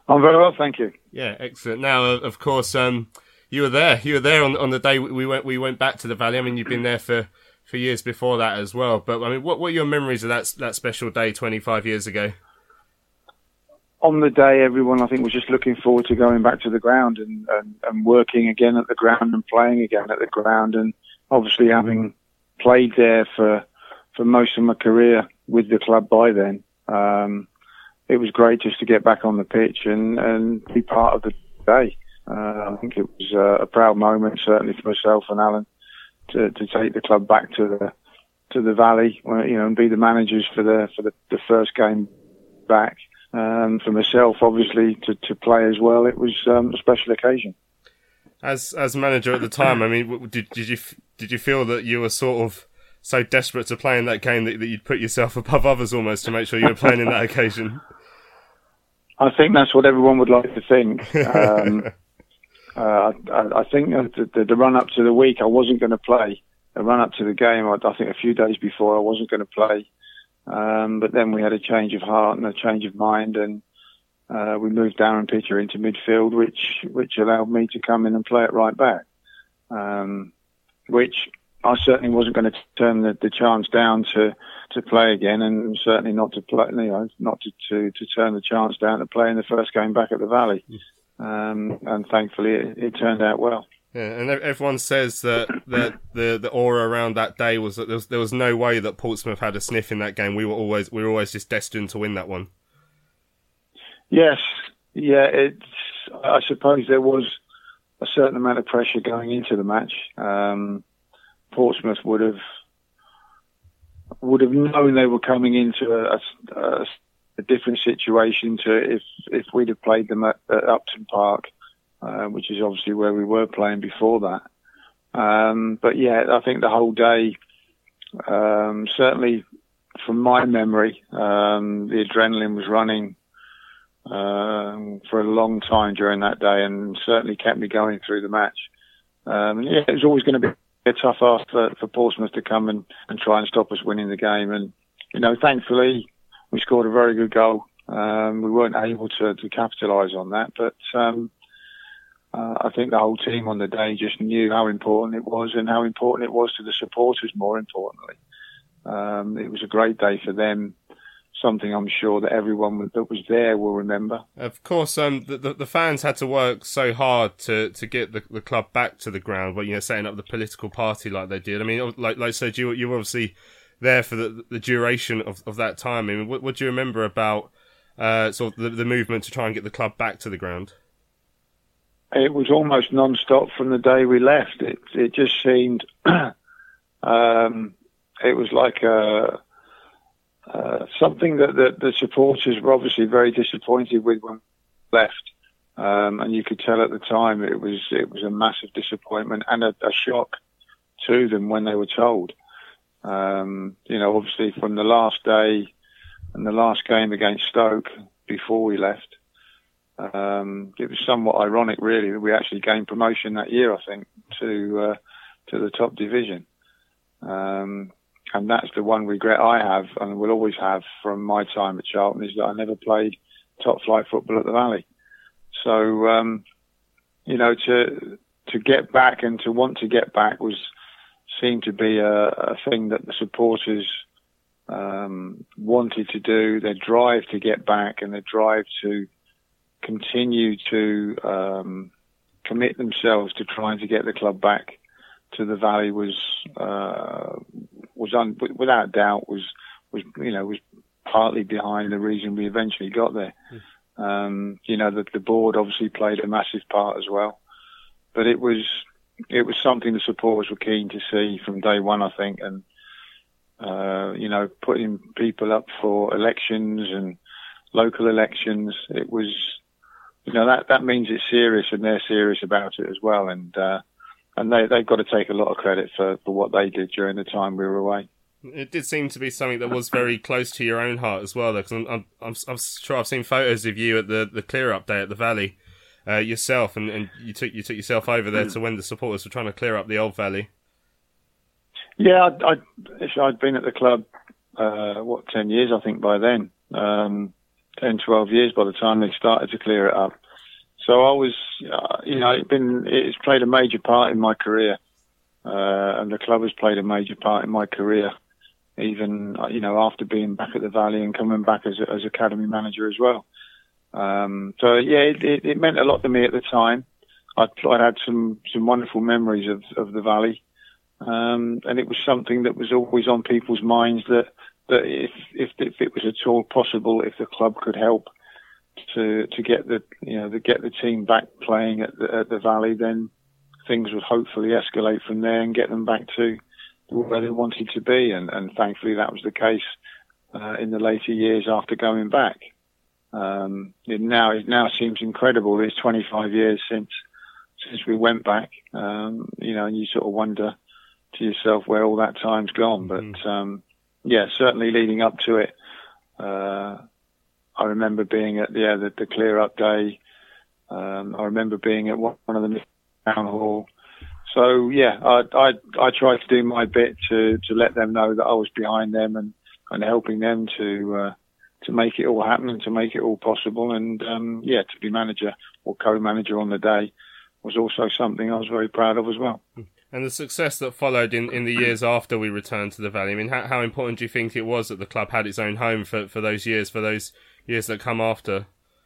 I'm very well, thank you. Yeah, excellent. Now, uh, of course, um, you were there. You were there on on the day we went we went back to the Valley. I mean, you've been there for, for years before that as well. But I mean, what what are your memories of that that special day twenty-five years ago? On the day, everyone, I think, was just looking forward to going back to the ground and, and, and working again at the ground and playing again at the ground. And obviously, having played there for for most of my career with the club by then, um, it was great just to get back on the pitch and, and be part of the day. Uh, I think it was uh, a proud moment, certainly for myself and Alan, to, to take the club back to the to the Valley, you know, and be the managers for the for the, the first game back. Um, for myself, obviously, to, to play as well, it was um, a special occasion. As as manager at the time, I mean, did did you did you feel that you were sort of so desperate to play in that game that, that you'd put yourself above others almost to make sure you were playing in that occasion? I think that's what everyone would like to think. Um, uh, I, I think the, the, the run up to the week, I wasn't going to play. The run up to the game, I, I think a few days before, I wasn't going to play. Um, but then we had a change of heart and a change of mind, and uh, we moved Darren Pitcher into midfield, which which allowed me to come in and play it right back. Um, which I certainly wasn't going to turn the, the chance down to, to play again, and certainly not to play, you know, not to, to, to turn the chance down to play in the first game back at the Valley. Um, and thankfully, it, it turned out well. Yeah, and everyone says that the, the the aura around that day was that there was, there was no way that Portsmouth had a sniff in that game. We were always we were always just destined to win that one. Yes, yeah. It's I suppose there was a certain amount of pressure going into the match. Um, Portsmouth would have would have known they were coming into a, a, a different situation to if if we'd have played them at, at Upton Park. Uh, which is obviously where we were playing before that. Um, but yeah, I think the whole day, um, certainly from my memory, um, the adrenaline was running um, for a long time during that day, and certainly kept me going through the match. Um, yeah, it was always going to be a tough ask for, for Portsmouth to come and, and try and stop us winning the game. And, you know, thankfully, we scored a very good goal. Um, we weren't able to, to capitalise on that, but um, Uh, I think the whole team on the day just knew how important it was, and how important it was to the supporters, more importantly. Um, it was a great day for them, something I'm sure that everyone that was there will remember. Of course, um, the, the, the fans had to work so hard to, to get the, the club back to the ground, but, you know, setting up the political party like they did. I mean, like like I said, you, you were obviously there for the, the duration of, of that time. I mean, what, what do you remember about uh, sort of the, the movement to try and get the club back to the ground? It was almost non-stop from the day we left. It it just seemed, um, it was like a, uh, something that the, the supporters were obviously very disappointed with when we left. Um, and you could tell at the time it was it was a massive disappointment and a, a shock to them when they were told. Um, you know, obviously from the last day and the last game against Stoke before we left, Um, it was somewhat ironic, really, that we actually gained promotion that year, I think, to uh, to the top division. Um, and that's the one regret I have, and will always have from my time at Charlton, is that I never played top flight football at the Valley. So, um, you know, to to get back and to want to get back was seemed to be a, a thing that the supporters um, wanted to do. Their drive to get back and their drive to continue to um, commit themselves to trying to get the club back to the Valley was uh, was un- without doubt was was you know was partly behind the reason we eventually got there. Mm. Um, you know, the, the board obviously played a massive part as well, but it was it was something the supporters were keen to see from day one, I think, and uh, you know, putting people up for elections and local elections, it was. You know, that, that means it's serious, and they're serious about it as well. And uh, and they, they've got to take a lot of credit for, for what they did during the time we were away. It did seem to be something that was very close to your own heart as well, though, because I'm, I'm, I'm, I'm sure I've seen photos of you at the, the clear up day at the Valley uh, yourself, and, and you took you took yourself over there to when the supporters were trying to clear up the old Valley. Yeah, I'd, I'd, I'd been at the club, uh, what, ten years, I think, by then. Um, ten, twelve years by the time they started to clear it up. So I was, uh, you know, it's been it's played a major part in my career, uh, and the club has played a major part in my career, even you know after being back at the Valley and coming back as a, as academy manager as well. Um, so yeah, it, it, it meant a lot to me at the time. I'd, I'd had some some wonderful memories of of the Valley, um, and it was something that was always on people's minds that that if if if it was at all possible, if the club could help to to get the you know to get the team back playing at the, at the Valley, then things would hopefully escalate from there and get them back to where they wanted to be. And, and thankfully that was the case uh, in the later years after going back. Um, it now it now seems incredible. It's twenty-five years since since we went back. Um, you know, and you sort of wonder to yourself where all that time's gone. Mm. But um, yeah, certainly leading up to it. Uh, I remember being at yeah, the, the clear up day. Um, I remember being at one of the town hall. So yeah, I, I I tried to do my bit to, to let them know that I was behind them and, and helping them to uh, to make it all happen and to make it all possible. And um, yeah, to be manager or co-manager on the day was also something I was very proud of as well. And the success that followed in, in the years after we returned to the Valley, I mean, how, how important do you think it was that the club had its own home for, for those years, for those years that come after?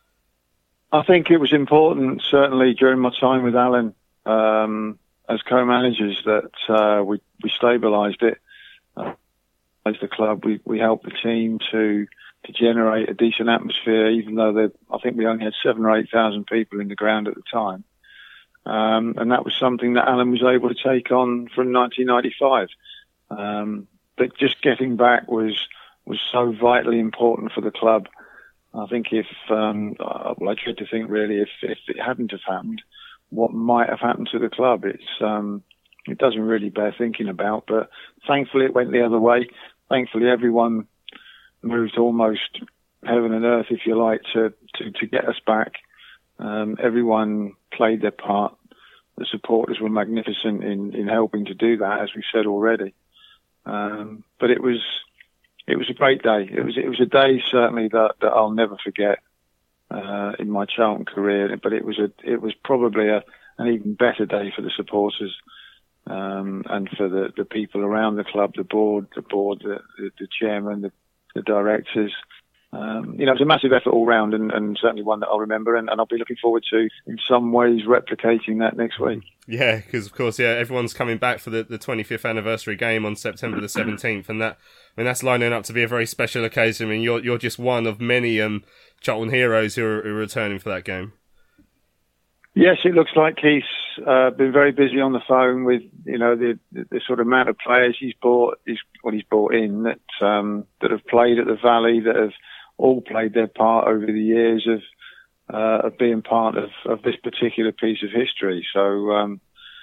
I think it was important, certainly during my time with Alan, um, as co-managers, that uh, we, we stabilised it. Uh, as the club, we, we helped the team to to generate a decent atmosphere, even though they, I think we only had seven or eight thousand people in the ground at the time. Um, and that was something that Alan was able to take on from nineteen ninety-five. Um, but just getting back was was so vitally important for the club. I think if, um, well, I tried to think really if, if it hadn't have happened, what might have happened to the club. It's, um, it doesn't really bear thinking about, but thankfully it went the other way. Thankfully everyone moved almost heaven and earth, if you like, to, to, to get us back. Um, everyone played their part. The supporters were magnificent in, in helping to do that, as we said already. Um, but it was, it was a great day. It was, it was a day certainly that, that I'll never forget, uh, in my Charlton career. But it was a, it was probably a, an even better day for the supporters, um, and for the, the people around the club, the board, the board, the, the, the chairman, the, the directors. Um, you know, it was a massive effort all round, and, and certainly one that I'll remember, and, and I'll be looking forward to, in some ways, replicating that next week. Yeah, because of course, yeah, everyone's coming back for the, the twenty-fifth anniversary game on September the seventeenth, and that, I mean, that's lining up to be a very special occasion. I mean, you're you're just one of many um, Charlton heroes who are, who are returning for that game. Yes, it looks like Keith's uh, been very busy on the phone with, you know, the, the, the sort of amount of players he's bought, he's, what he's brought in that um, that have played at the Valley, that have all played their part over the years of uh, of being part of, of this particular piece of history. So um,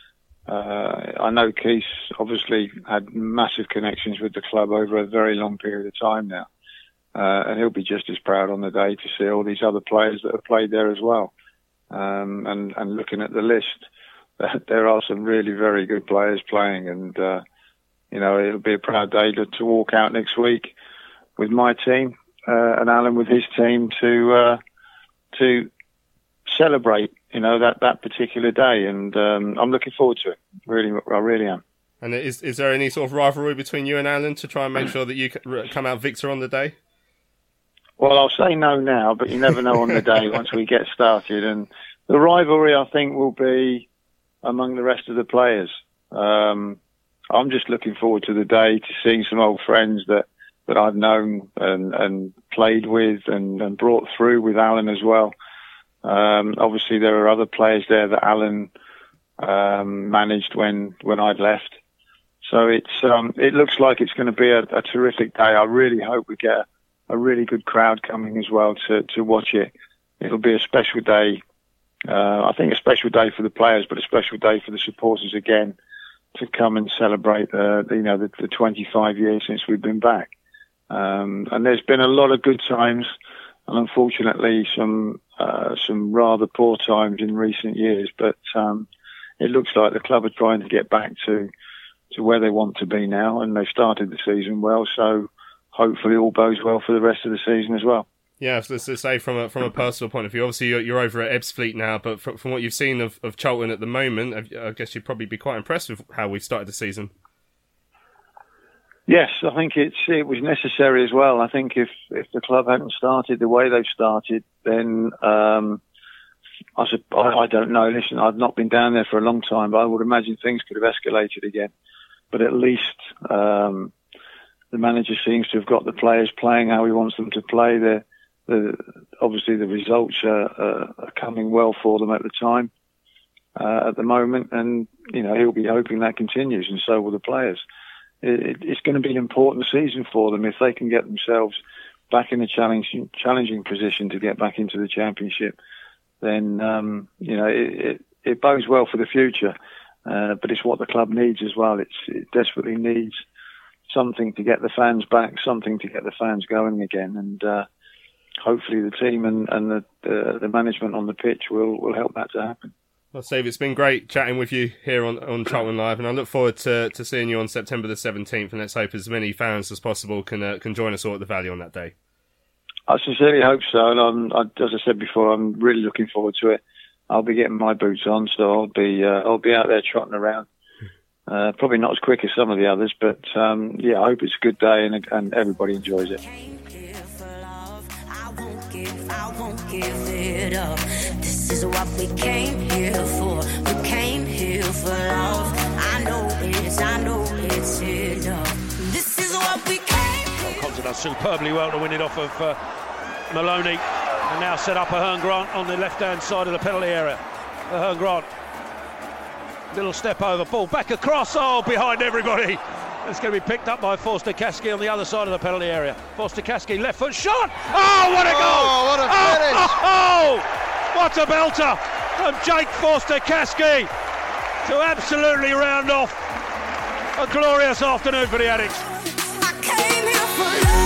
uh, I know Keith's obviously had massive connections with the club over a very long period of time now, uh, and he'll be just as proud on the day to see all these other players that have played there as well. Um, and, and looking at the list, there are some really very good players playing, and uh, you know, it'll be a proud day to, to walk out next week with my team uh, and Alan with his team to uh, to celebrate, you know, that, that particular day, and um, I'm looking forward to it. Really, I really am. And is is there any sort of rivalry between you and Alan to try and make sure that you come out victor on the day? Well, I'll say no now, but you never know on the day once we get started. And the rivalry, I think, will be among the rest of the players. Um, I'm just looking forward to the day, to seeing some old friends that, that I've known and, and played with and, and brought through with Alan as well. Um, obviously, there are other players there that Alan um, managed when, when I'd left. So it's um, it looks like it's going to be a, a terrific day. I really hope we get a, a really good crowd coming as well to, to watch it. It'll be a special day. Uh, I think a special day for the players, but a special day for the supporters again to come and celebrate uh, the, you know, the, the twenty-five years since we've been back. Um, and there's been a lot of good times, and unfortunately some uh, some rather poor times in recent years. But um, it looks like the club are trying to get back to to where they want to be now, and they've started the season well. So hopefully all bodes well for the rest of the season as well. Yeah, I was going to say from a from a personal point of view, obviously you're, you're over at Ebbsfleet now, but from, from what you've seen of, of Charlton at the moment, I, I guess you'd probably be quite impressed with how we've started the season. Yes, I think it's it was necessary as well. I think if, if the club hadn't started the way they've started, then um, I, I, I don't know. Listen, I've not been down there for a long time, but I would imagine things could have escalated again. But at least um, the manager seems to have got the players playing how he wants them to play. The, the obviously the results are, are, are coming well for them at the time, uh, at the moment, and you know he'll be hoping that continues, and so will the players. It, it's going to be an important season for them if they can get themselves back in a challenging, challenging position to get back into the Championship. Then um, you know it, it, it bodes well for the future. Uh, but it's what the club needs as well. It's, it desperately needs something to get the fans back, something to get the fans going again, and uh, hopefully the team and, and the, the the management on the pitch will, will help that to happen. Well, Steve, it's been great chatting with you here on, on Charlton Live, and I look forward to, to seeing you on September the seventeenth, and let's hope as many fans as possible can uh, can join us all at the Valley on that day. I sincerely hope so, and I'm, I, as I said before, I'm really looking forward to it. I'll be getting my boots on, so I'll be uh, I'll be out there trotting around. Uh, probably not as quick as some of the others, but um, yeah, I hope it's a good day and, and everybody enjoys it. I won't give it up. This is what we came here for. We came here for love. I know it's, I know it's enough. This is what we came here for. Compton does superbly well to win it off of uh, Maloney. And now set up Ahern Grant on the left-hand side of the penalty area. Ahern Grant. Little step over, ball back across, oh, behind everybody. It's going to be picked up by Forster Kasky on the other side of the penalty area. Forster Kasky, left foot shot. Oh, what a goal! Oh, what a finish! Oh, oh, oh, what a belter from Jake Forster Kasky to absolutely round off a glorious afternoon for the Addicks. I came here for love.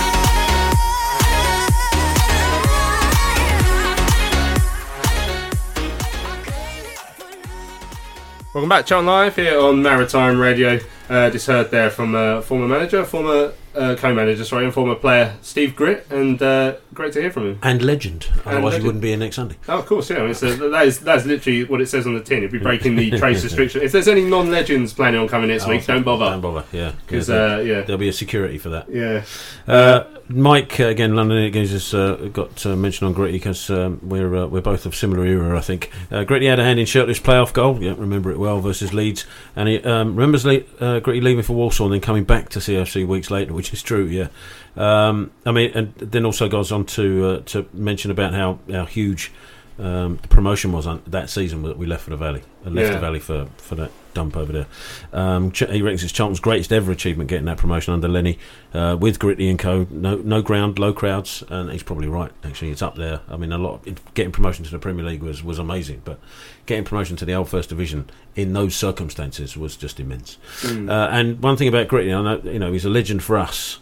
Welcome back, Charlton Live here on Maritime Radio. Uh, just heard there from uh, former manager, former uh, co-manager, sorry, and former player Steve Gritt, and uh, great to hear from him. And legend, And otherwise legend. he wouldn't be here next Sunday. Oh, of course, yeah. I mean, it's a, that is that's literally what it says on the tin. It'd be breaking the trace restriction. If there's any non-legends planning on coming next Oh, week, don't bother. Don't bother, yeah. Because Yeah, uh, yeah, there'll be a security for that. yeah. Uh, Mike, uh, again, London Games has uh, got uh, mentioned on Gritty because um, we're uh, we're both of similar era, I think. Uh, Gritty had a hand in Shirtless playoff goal, yeah, remember it well, versus Leeds, and he um, remembers Le- uh, Gritty leaving for Walsall and then coming back to C F C weeks later, which is true, yeah. Um, I mean, and then also goes on to uh, to mention about how, how huge um, the promotion was on that season that we left for the Valley, uh, left Yeah. the Valley for, for that dump over there. Um, Ch- he reckons it's Charlton's greatest ever achievement getting that promotion under Lenny, uh, with Gritty and co. No, no ground, low crowds, and he's probably right. Actually, it's up there. I mean, a lot of, getting promotion to the Premier League was, was amazing, but getting promotion to the old First Division in those circumstances was just immense. Mm. Uh, and one thing about Gritty, I know, you know, he's a legend for us,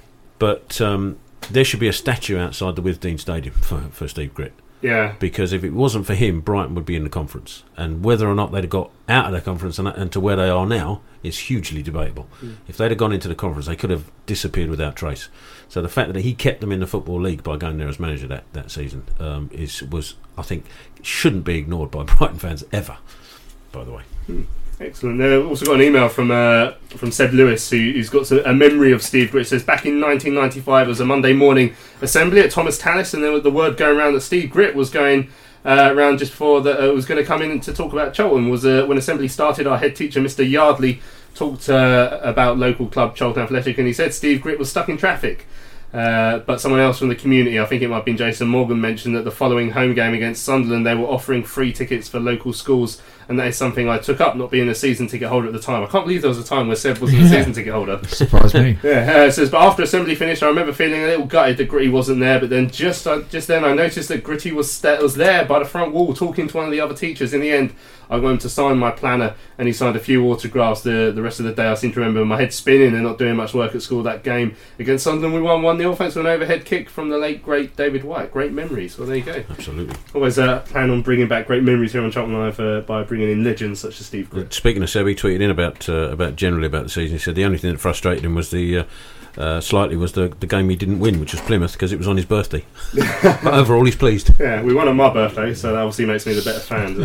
but um, there should be a statue outside the Withdean Stadium for, for Steve Gritt. Yeah. Because if it wasn't for him, Brighton would be in the conference. And whether or not they'd have got out of the conference and, and to where they are now is hugely debatable. Mm. If they'd have gone into the conference, they could have disappeared without trace. So the fact that he kept them in the Football League by going there as manager that, that season um, is was, I think, shouldn't be ignored by Brighton fans ever, by the way. Mm. Excellent. Uh, also got an email from uh, from Seb Lewis, who, who's got a memory of Steve Gritt. It says, back in nineteen ninety-five, it was a Monday morning assembly at Thomas Tallis, and there was the word going around that Steve Gritt was going uh, around just before that uh, was going to come in to talk about Charlton. Was uh, when assembly started, our head teacher, Mister Yardley, talked uh, about local club Charlton Athletic, and he said Steve Gritt was stuck in traffic. Uh, but someone else from the community, I think it might have been Jason Morgan, mentioned that the following home game against Sunderland, they were offering free tickets for local schools, and that is something I took up, not being a season ticket holder at the time. I can't believe there was a time where Seb wasn't a season ticket holder. Surprised me. Yeah, uh, it says, but after assembly finished, I remember feeling a little gutted that Gritty wasn't there, but then just uh, just then I noticed that Gritty was, st- was there by the front wall talking to one of the other teachers. In the end, I got him to sign my planner, and he signed a few autographs. The the rest of the day, I seem to remember my head spinning and not doing much work at school. That game against Sunderland, we won one nil thanks to an overhead kick from the late, great David White. Great memories. Well, there you go. Absolutely. Always uh, plan on bringing back great memories here on Charlton Live uh, by bringing in legends such as Steve Gritt. Speaking of Seb, he tweeted in about uh, about generally about the season. He said the only thing that frustrated him was the uh, uh, slightly was the the game he didn't win, which was Plymouth, because it was on his birthday. But overall, he's pleased. Yeah, we won on my birthday, so that obviously makes me the better fan.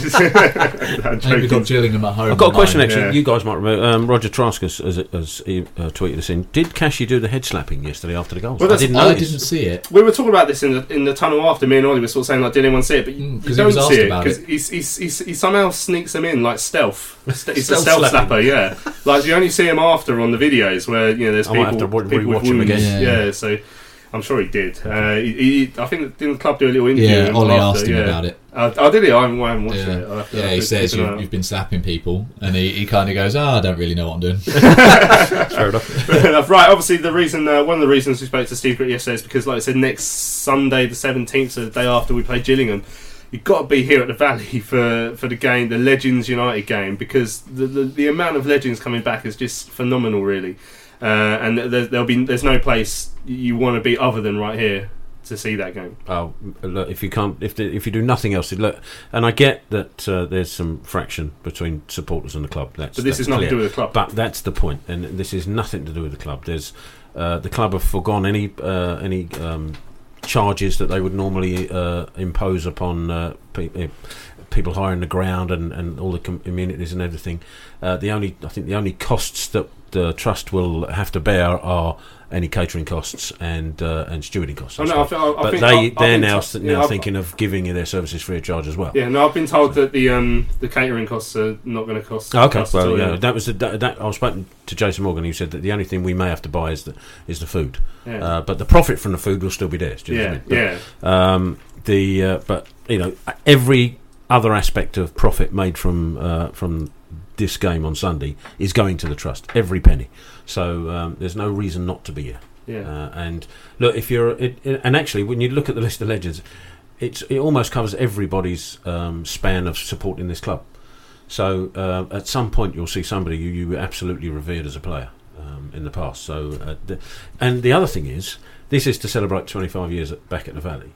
Maybe we've got Gillingham at home. I've got a question, actually. Yeah. You guys might remember. Um, Roger Trask has, has, has he, uh, tweeted us in. Did Cashy do the head slapping yesterday after the goals? Well, I that's- didn't I notice. didn't see it. We were talking about this in the in the tunnel after. Me and Ollie were sort of saying, like, did anyone see it? But you, you 'cause he don't was asked see it about because it. he's, he's, he's, he somehow sneaks them in like stealth. It's a Stealth stealth slapping. slapper, yeah. Like you only see him after on the videos where you know there's I might people, have to re- people with rewatch him wounds. again. Yeah. Yeah. so I'm sure he did. Uh, he, he, I think didn't the club do a little interview? Yeah, with him Ollie after, asked him yeah. about it. Uh, oh, did he? I haven't, I haven't watched Yeah, it. I'll have to- yeah I'll he have to says keep an eye you've, on it. you've been slapping people, and he, he kind of goes, "Ah, I don't really know what I'm doing." Fair enough. Fair enough. Right, obviously the reason, uh, one of the reasons we spoke to Steve Gritt yesterday is because, like I said, next Sunday the seventeenth, so the day after we play Gillingham, you've got to be here at the Valley for, for the game, the Legends United game, because the, the the amount of legends coming back is just phenomenal, really. Uh, and there, there'll be there's no place you want to be other than right here to see that game. Oh, look, if you can't, if the, if you do nothing else, look, and I get that uh, there's some fraction between supporters and the club. That's, But this that's is nothing clear. to do with the club. But that's the point, and this is nothing to do with the club. There's uh, the club have forgone any uh, any um, charges that they would normally uh, impose upon uh, pe- uh, people hiring the ground and, and all the com- amenities and everything. Uh, the only, I think, the only costs that the trust will have to bear are any catering costs and uh, and stewarding costs. Oh, no, I thi- I- I but think they I've- I've they're been now t- now yeah, I've- thinking of giving you their services free of charge as well. Yeah, no, I've been told that the um, the catering costs are not going to cost. Oh, okay, cost at well, all, yeah, that was the, that, that. I was speaking to Jason Morgan. Who said that the only thing we may have to buy is the is the food, Yeah. uh, but the profit from the food will still be theirs. Do you know Yeah, what I mean? But, yeah. Um, the uh, but you know every other aspect of profit made from uh, from this game on Sunday is going to the trust. Every penny. So um, there's no reason not to be here. Yeah. Uh, and look, if you're it, it, and actually when you look at the list of legends, it's it almost covers everybody's um, span of supporting this club. So uh, at some point you'll see somebody you, you absolutely revered as a player um, in the past. So uh, the, and the other thing is, this is to celebrate twenty-five years at, back at the Valley.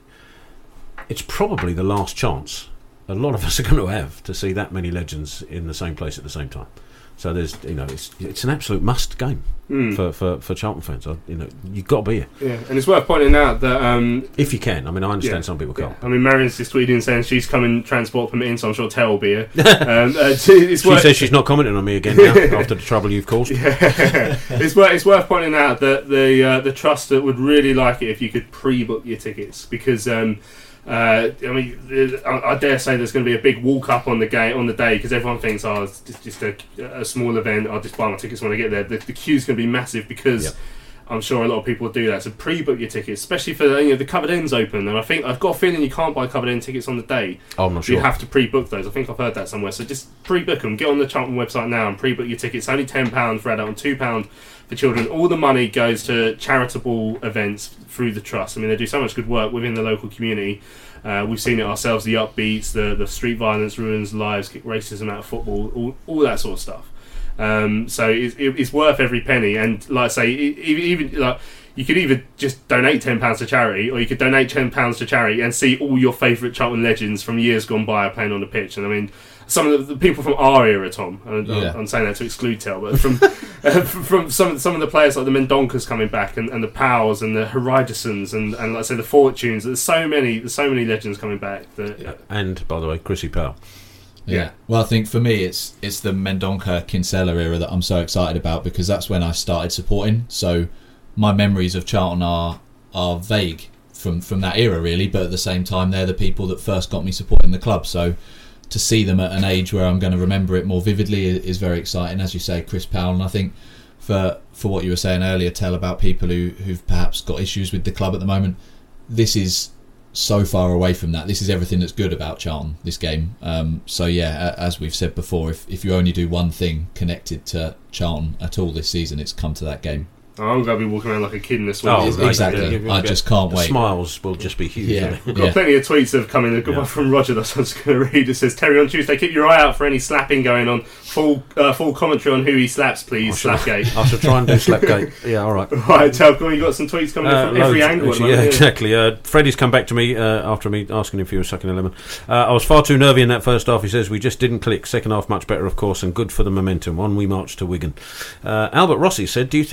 It's probably the last chance a lot of us are going to have to see that many legends in the same place at the same time. So there's, you know, it's it's an absolute must game Mm. for, for, for Charlton fans. I, you know, you've got to be here. Yeah, and it's worth pointing out that um, if you can. I mean, I understand yeah, some people can't. I mean, Marion's just tweeted in saying she's coming transport permitting, so I'm sure Tel will be here. um, uh, it's She worth- says she's not commenting on me again now after the trouble you've caused. Yeah. it's worth it's worth pointing out that the uh, the trust would really like it if you could pre-book your tickets, because um, uh, I mean I, I dare say there's going to be a big walk up on the game on the day, because everyone thinks, oh, it's just, just a, a small event, I'll just buy my tickets when I get there. The, the queue's going to be massive, because Yep. I'm sure a lot of people will do that. So pre-book your tickets, especially for you know the covered ends open, and I think I've got a feeling you can't buy covered end tickets on the day. Oh, I'm not You sure. have to pre-book those. I think I've heard that somewhere. So just pre-book them. Get on the Charlton website now and pre-book your tickets. Only ten pounds for adult and two pounds for children. All the money goes to charitable events through the trust. I mean, they do so much good work within the local community. Uh, we've seen it ourselves. The upbeats, the the street violence ruins lives, kick racism out of football, all, all that sort of stuff. Um, so it's, it, it's worth every penny. And like I say, e- even, even like. You could either just donate ten pounds to charity, or you could donate ten pounds to charity and see all your favourite Charlton legends from years gone by playing on the pitch. And I mean, some of the, the people from our era, Tom, and I'm, Yeah. I'm saying that to exclude Tel, but from uh, from some some of the players like the Mendonkas coming back, and, and the Powells and the Horizons and, and like I say the Fortunes. There's so many, there's so many legends coming back. That, And by the way, Chrissy Powell. Yeah. Yeah. Well, I think for me, it's it's the Mendonca Kinsella era that I'm so excited about, because that's when I started supporting. So my memories of Charlton are are vague from, from that era, really. But at the same time, they're the people that first got me supporting the club. So to see them at an age where I'm going to remember it more vividly is, is very exciting. As you say, Chris Powell, and I think for for what you were saying earlier, Tell, about people who who've perhaps got issues with the club at the moment, this is so far away from that. This is everything that's good about Charlton, this game. Um, so yeah, a- as we've said before, if, if you only do one thing connected to Charlton at all this season, it's come to that game. I'm going to be walking around like a kid in this Oh, week. right. exactly. Yeah. I just can't The wait. smiles will just be huge. Yeah. won't they? I've got Yeah. plenty of tweets that have come in. I've got Yeah. one from Roger that I was going to read. It says, Terry, on Tuesday, keep your eye out for any slapping going on. Full uh, full commentary on who he slaps, please. Slapgate. I shall try and do Slapgate. Yeah, all right. Right, Tel, go on, you got some tweets coming Uh, in from every loads, angle. at the yeah, moment, exactly. Uh, Freddie's come back to me uh, after me asking if he was sucking a lemon. Uh, I was far too nervy in that first half. He says we just didn't click. Second half much better, of course, and good for the momentum. On we march to Wigan. Uh, Albert Rossi said, "Do you think if we're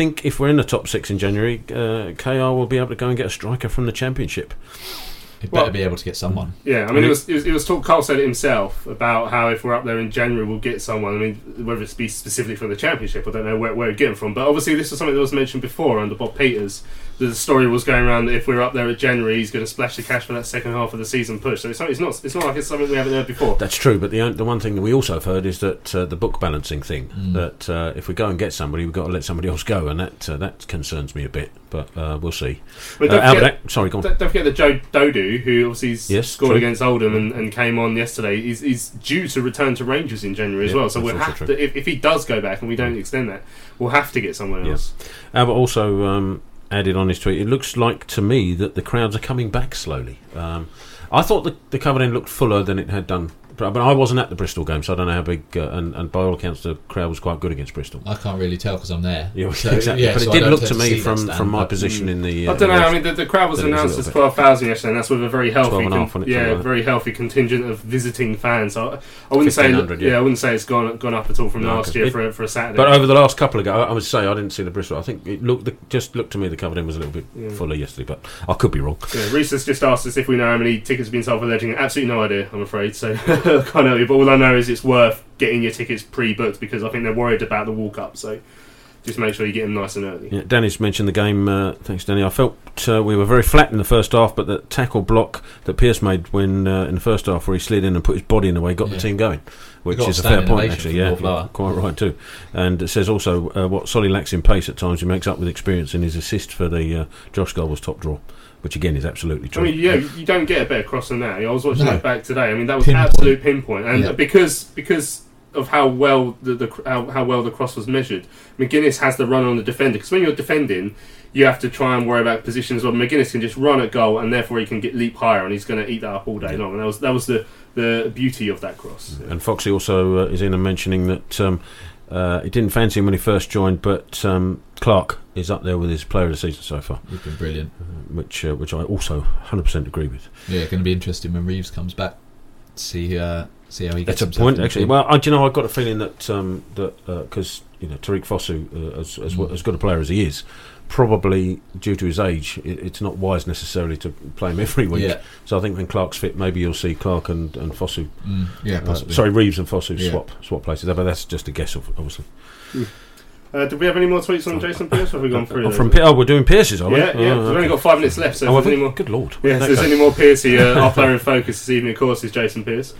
we're in the top six in January, uh, K R will be able to go and get a striker from the Championship. He'd better Well- be able to get someone. Yeah, I mean, it was, it was it was talk. Carl said it himself about how if we're up there in January, we'll get someone. I mean, whether it's be specifically from the Championship, I don't know where where we'd get them from. But obviously, this was something that was mentioned before under Bob Peters. The story was going around that if we're up there at January, he's going to splash the cash for that second half of the season push. So it's not it's not, it's not like it's something we haven't heard before. That's true, but the the one thing that we also have heard is that uh, the book balancing thing. Mm. That uh, if we go and get somebody, we've got to let somebody else go, and that uh, that concerns me a bit. But uh, we'll see. But Uh, don't, Albert, forget, Ac- sorry, go on. don't don't forget that Joe Dodu, who obviously s- Yes, scored true. against Oldham and, and came on yesterday, he's, he's due to return to Rangers in January as Yeah, well. So that's we'll also have true. to, if, if he does go back and we don't extend that, we'll have to get someone else. Albert also um, added on his tweet, it looks like to me that the crowds are coming back slowly. Um, I thought the, the Covent End looked fuller than it had done, but I wasn't at the Bristol game, so I don't know how big, uh, and, and by all accounts the crowd was quite good against Bristol. I can't really tell because I'm there. Yeah, So, exactly. yeah, but so it I did don't look tend to to me see that from, stand, from my but- position in the... I Uh, don't know. in the- I mean, the, the crowd was that it was a announced little as bit. twelve thousand yesterday, and that's with a very healthy, twelve and a con- half, wasn't it, yeah, something like that? very healthy contingent of visiting fans. So I, I wouldn't say, fifteen hundred, yeah. yeah, I wouldn't say it's gone gone up at all from No, last okay. year It- for a, for a Saturday. But over the last couple of games, I would say I didn't see the Bristol. I think it looked the, just looked to me the Covent End was a little bit Yeah. fuller yesterday, but I could be wrong. Yeah, Reese has just asked us if we know how many tickets have been sold for Legend. Absolutely no idea, I'm afraid. So I can't help you. But all I know is it's worth getting your tickets pre-booked because I think they're worried about the walk-up. So just make sure you get them nice and early. Yeah, Danny's mentioned the game. Uh, thanks, Danny. I felt uh, we were very flat in the first half, but the tackle block that Pearce made when uh, in the first half, where he slid in and put his body in the way, got Yeah. the team going, which got is a a fair standing point, ovation actually. from Yeah, North Lower. quite right too. And it says also uh, what Solly lacks in pace at times, he makes up with experience, and his assist for the uh, Josh goal was top draw, which again is absolutely true. I mean, yeah, you don't get a better cross than that. I was watching No. that back today. I mean, that was Pinpoint. absolute pinpoint, and Yeah. because because of how well the, the how, how well the cross was measured, McGuinness has the run on the defender. Because when you're defending, you have to try and worry about positions. Well, McGuinness can just run at goal, and therefore he can get leap higher, and he's going to eat that up all day long. And that was that was the the beauty of that cross. And Foxy also uh, is in and mentioning that um, uh, he didn't fancy him when he first joined, but um, Clark is up there with his player of the season so far. He's been brilliant. Uh, which uh, which I also one hundred percent agree with. Yeah, going to be interesting when Reeves comes back. See uh, see how he gets That's a himself point, in the actually. team. Well, I, do you know, I've got a feeling that um, that because you know Tariq Fosu, uh, as, as, Mm. as good a player as he is, probably due to his age, it, it's not wise necessarily to play him every week. Yeah. So I think when Clark's fit, maybe you'll see Clark and, and Fosu. Mm, yeah, uh, possibly. sorry, Reeves and Fosu Yeah. swap swap places. But that's just a guess, of- obviously. Uh, did we have any more tweets on Jason Pearce? Or have we gone through Oh, those? from Pe- oh, we're doing Pierce's, are we? Yeah, yeah. Oh, We've okay. only got five minutes left. So Oh, if there's have any we? more, Good lord. yeah, if That there's goes- any more Pearcey, uh, our player in focus this evening, of course, is Jason Pearce.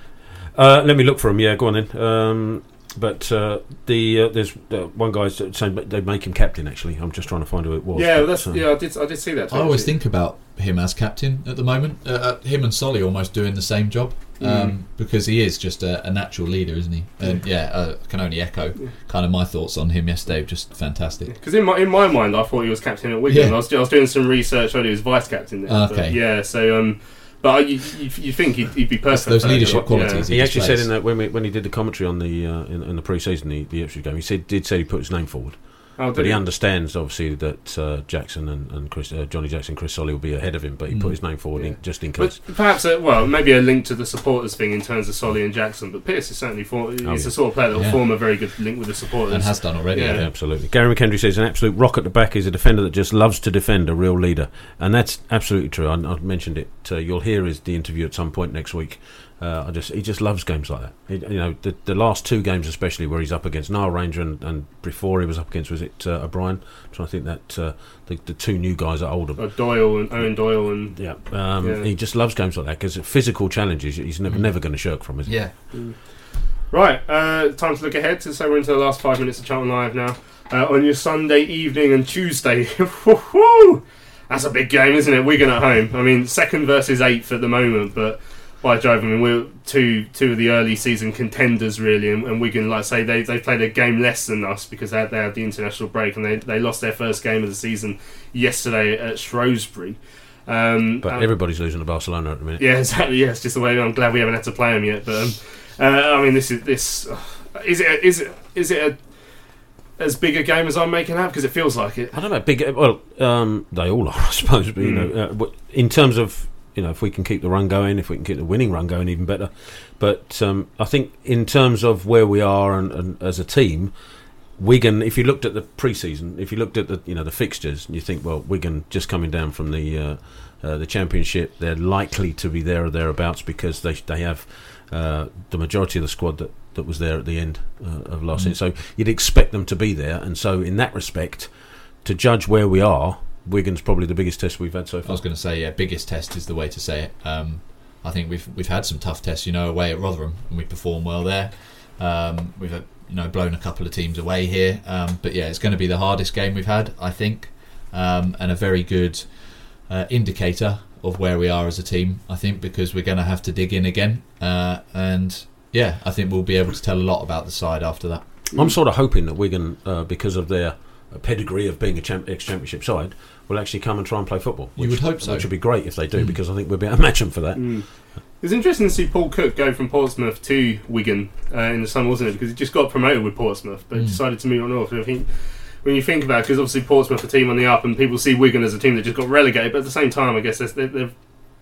Uh, let me look for him. Yeah, go on then. Um, but uh, the uh, there's uh, one guy saying they make him captain. Actually, I'm just trying to find who it was. Yeah, but, well, that's uh, yeah. I did I did see that. I always actually. think about him as captain at the moment. Uh, uh, him and Solly almost doing the same job um, Mm. because he is just a, a natural leader, isn't he? And yeah, uh, I can only echo kind of my thoughts on him yesterday. Just fantastic. Because in my in my mind, I thought he was captain at Wigan. Yeah. I was I was doing some research. I thought he was vice captain there. Okay. But yeah. So um, but you you, you think he'd, he'd be perfect. those for that, leadership yeah. qualities. He he actually said displays. in that when we, when he did the commentary on the uh, in, in the pre-season the, the Ipswich game, he said did say he put his name forward. Oh, did But he he? understands obviously that uh, Jackson and, and Chris, uh, Johnny Jackson, Chris Solly will be ahead of him, but he Mm. put his name forward in, just in But case. perhaps, a, well, maybe a link to the supporters thing in terms of Solly and Jackson. But Pearce is certainly for, he's Oh, yeah. the sort of player that will Yeah. form a very good link with the supporters. and has done already. Yeah. I Yeah, think. absolutely. Gary McKendry says an absolute rock at the back is a defender that just loves to defend, a real leader, and that's absolutely true. I, I mentioned it. Uh, you'll hear his the interview at some point next week. Uh, I just he just loves games like that. He, you know, the, the last two games especially where he's up against Nile Ranger and, and before he was up against was it uh, O'Brien. I'm trying to think that uh, the, the two new guys at Oldham. Uh, Doyle and Owen Doyle and Yeah, um, Yeah. he just loves games like that because physical challenges he's never Mm. never going to shirk from, is he? Yeah. Right, uh, time to look ahead. So we're into the last five minutes of Charlton Live now. Uh, on your Sunday evening and Tuesday. Woo-hoo! That's a big game, isn't it? Wigan at home. I mean, second versus eighth at the moment, but by Jove, I mean, we're two two of the early season contenders, really. And, and Wigan, like I say, they, they played a game less than us because they had, they had the international break and they, they lost their first game of the season yesterday at Shrewsbury. Um, But um, everybody's losing to Barcelona at the minute. Yeah, exactly. Yeah, it's just the way. I'm glad we haven't had to play them yet. But um, uh, I mean, this is this uh, is it is it is it a, as big a game as I'm making out? Because it feels like it. I don't know. Big. Well, um, they all are, I suppose. But you Mm. know, uh, w- in terms of you know, if we can keep the run going, if we can keep the winning run going, even better. But um, I think in terms of where we are and, and as a team, Wigan, if you looked at the pre-season, if you looked at the you know the fixtures, and you think, well, Wigan just coming down from the uh, uh, the Championship, they're likely to be there or thereabouts because they they have uh, the majority of the squad that, that was there at the end uh, of last Mm. season. So you'd expect them to be there, and so in that respect, to judge where we are, Wigan's probably the biggest test we've had so far. I was going to say, yeah, biggest test is the way to say it. Um, I think we've we've had some tough tests, you know, away at Rotherham, and we performed well there. Um, we've had, you know, blown a couple of teams away here, um, but yeah, it's going to be the hardest game we've had, I think, um, and a very good uh, indicator of where we are as a team, I think, because we're going to have to dig in again, uh, and yeah, I think we'll be able to tell a lot about the side after that. I'm sort of hoping that Wigan, uh, because of their pedigree of being a champ- ex-championship side, will actually come and try and play football. You which, would hope so. Which would be great if they do, Mm. because I think we'll be able to match them for that. Mm. It was interesting to see Paul Cook go from Portsmouth to Wigan uh, in the summer, wasn't it? Because he just got promoted with Portsmouth, but Mm. decided to move on north. I think when you think about it, because obviously Portsmouth are a team on the up, and people see Wigan as a team that just got relegated, but at the same time, I guess they're, they're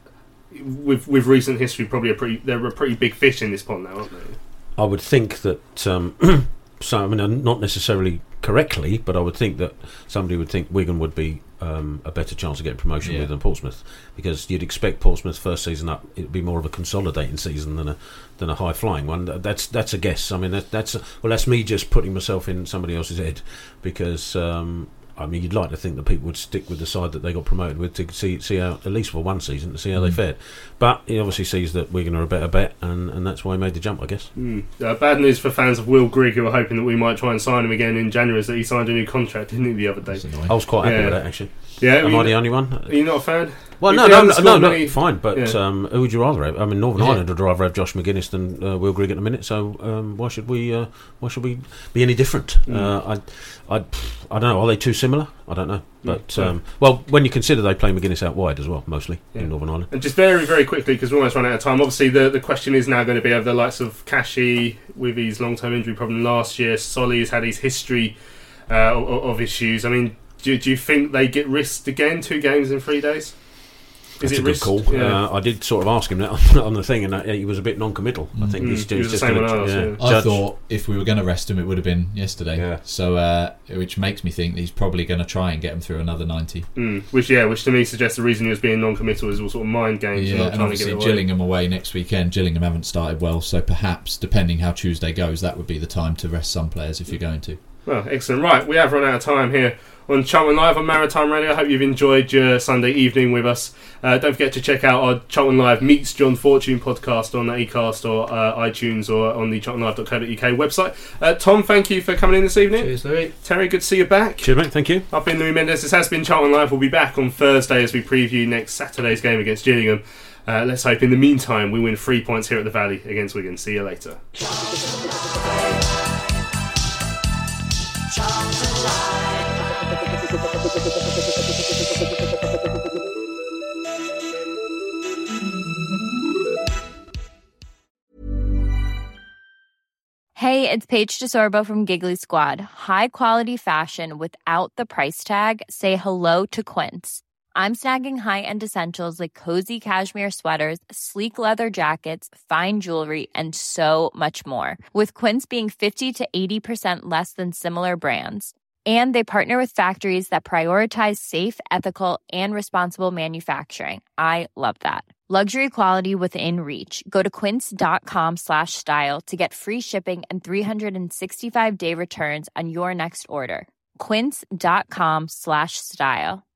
with with recent history, probably a pretty they're a pretty big fish in this pond now, aren't they? I would think that, um, so I mean, not necessarily correctly, but I would think that somebody would think Wigan would be um, a better chance of getting promotion Yeah. with than Portsmouth, because you'd expect Portsmouth's first season up, it'd be more of a consolidating season than a than a high flying one. That's that's a guess. I mean, that, that's well, that's me just putting myself in somebody else's head, because. Um, I mean, you'd like to think that people would stick with the side that they got promoted with to see see how, at least for one season, to see how Mm. they fared. But he obviously sees that Wigan are a better bet, and, and that's why he made the jump, I guess. Mm. Uh, bad news for fans of Will Grigg, who are hoping that we might try and sign him again in January, is that he signed a new contract, didn't he, the other day? I was quite happy Yeah. with that, actually. Yeah, Am you- I the only one? Are you not a fan? Well, We've no, been no, able no, to no, score no, many- fine. But Yeah. um, who would you rather have? I mean, Northern Yeah. Ireland would rather have Josh McGuinness than uh, Will Grigg at the minute. So um, why should we? Uh, why should we be any different? Mm. Uh, I, I, I don't know. Are they too similar? I don't know. But Yeah. um, well, when you consider they play McGuinness out wide as well, mostly Yeah. in Northern Ireland. And just very, very quickly, because we're almost running out of time, obviously the, the question is now going to be over the likes of Kashi with his long-term injury problem last year. Solly's had his history uh, of, of issues. I mean, do, do you think they get risked again, two games in three days? Is That's it a good risked? call. Yeah. Uh, I did sort of ask him that on, on the thing, and uh, he was a bit non-committal. I think Mm. he's, He was he's the just same going on ours, to yeah. I judge. thought if we were going to rest him, it would have been yesterday. Yeah. So, uh, which makes me think that he's probably going to try and get him through another ninety. Mm. Which, yeah, which to me suggests the reason he was being non-committal is all sort of mind games. Yeah, not and trying to obviously get away. Gillingham away next weekend. Gillingham haven't started well, so perhaps, depending how Tuesday goes, that would be the time to rest some players if you're going to. Well, excellent. Right, we have run out of time here on Charlton Live on Maritime Radio. I hope you've enjoyed your Sunday evening with us. Uh, don't forget to check out our Charlton Live Meets John Fortune podcast on Acast or uh, iTunes or on the charlton live dot co dot uk website. Uh, Tom, thank you for coming in this evening. Cheers, Louis. Terry, good to see you back. Cheers, mate. Thank you. I've been Louis Mendes. This has been Charlton Live. We'll be back on Thursday as we preview next Saturday's game against Gillingham. Uh, let's hope in the meantime we win three points here at the Valley against Wigan. See you later. Hey, it's Paige DeSorbo from Giggly Squad. High quality fashion without the price tag. Say hello to Quince. I'm snagging high-end essentials like cozy cashmere sweaters, sleek leather jackets, fine jewelry, and so much more. With Quince being fifty to eighty percent less than similar brands. And they partner with factories that prioritize safe, ethical, and responsible manufacturing. I love that. Luxury quality within reach. Go to quince.com slash style to get free shipping and three sixty-five day returns on your next order. Quince.com slash style.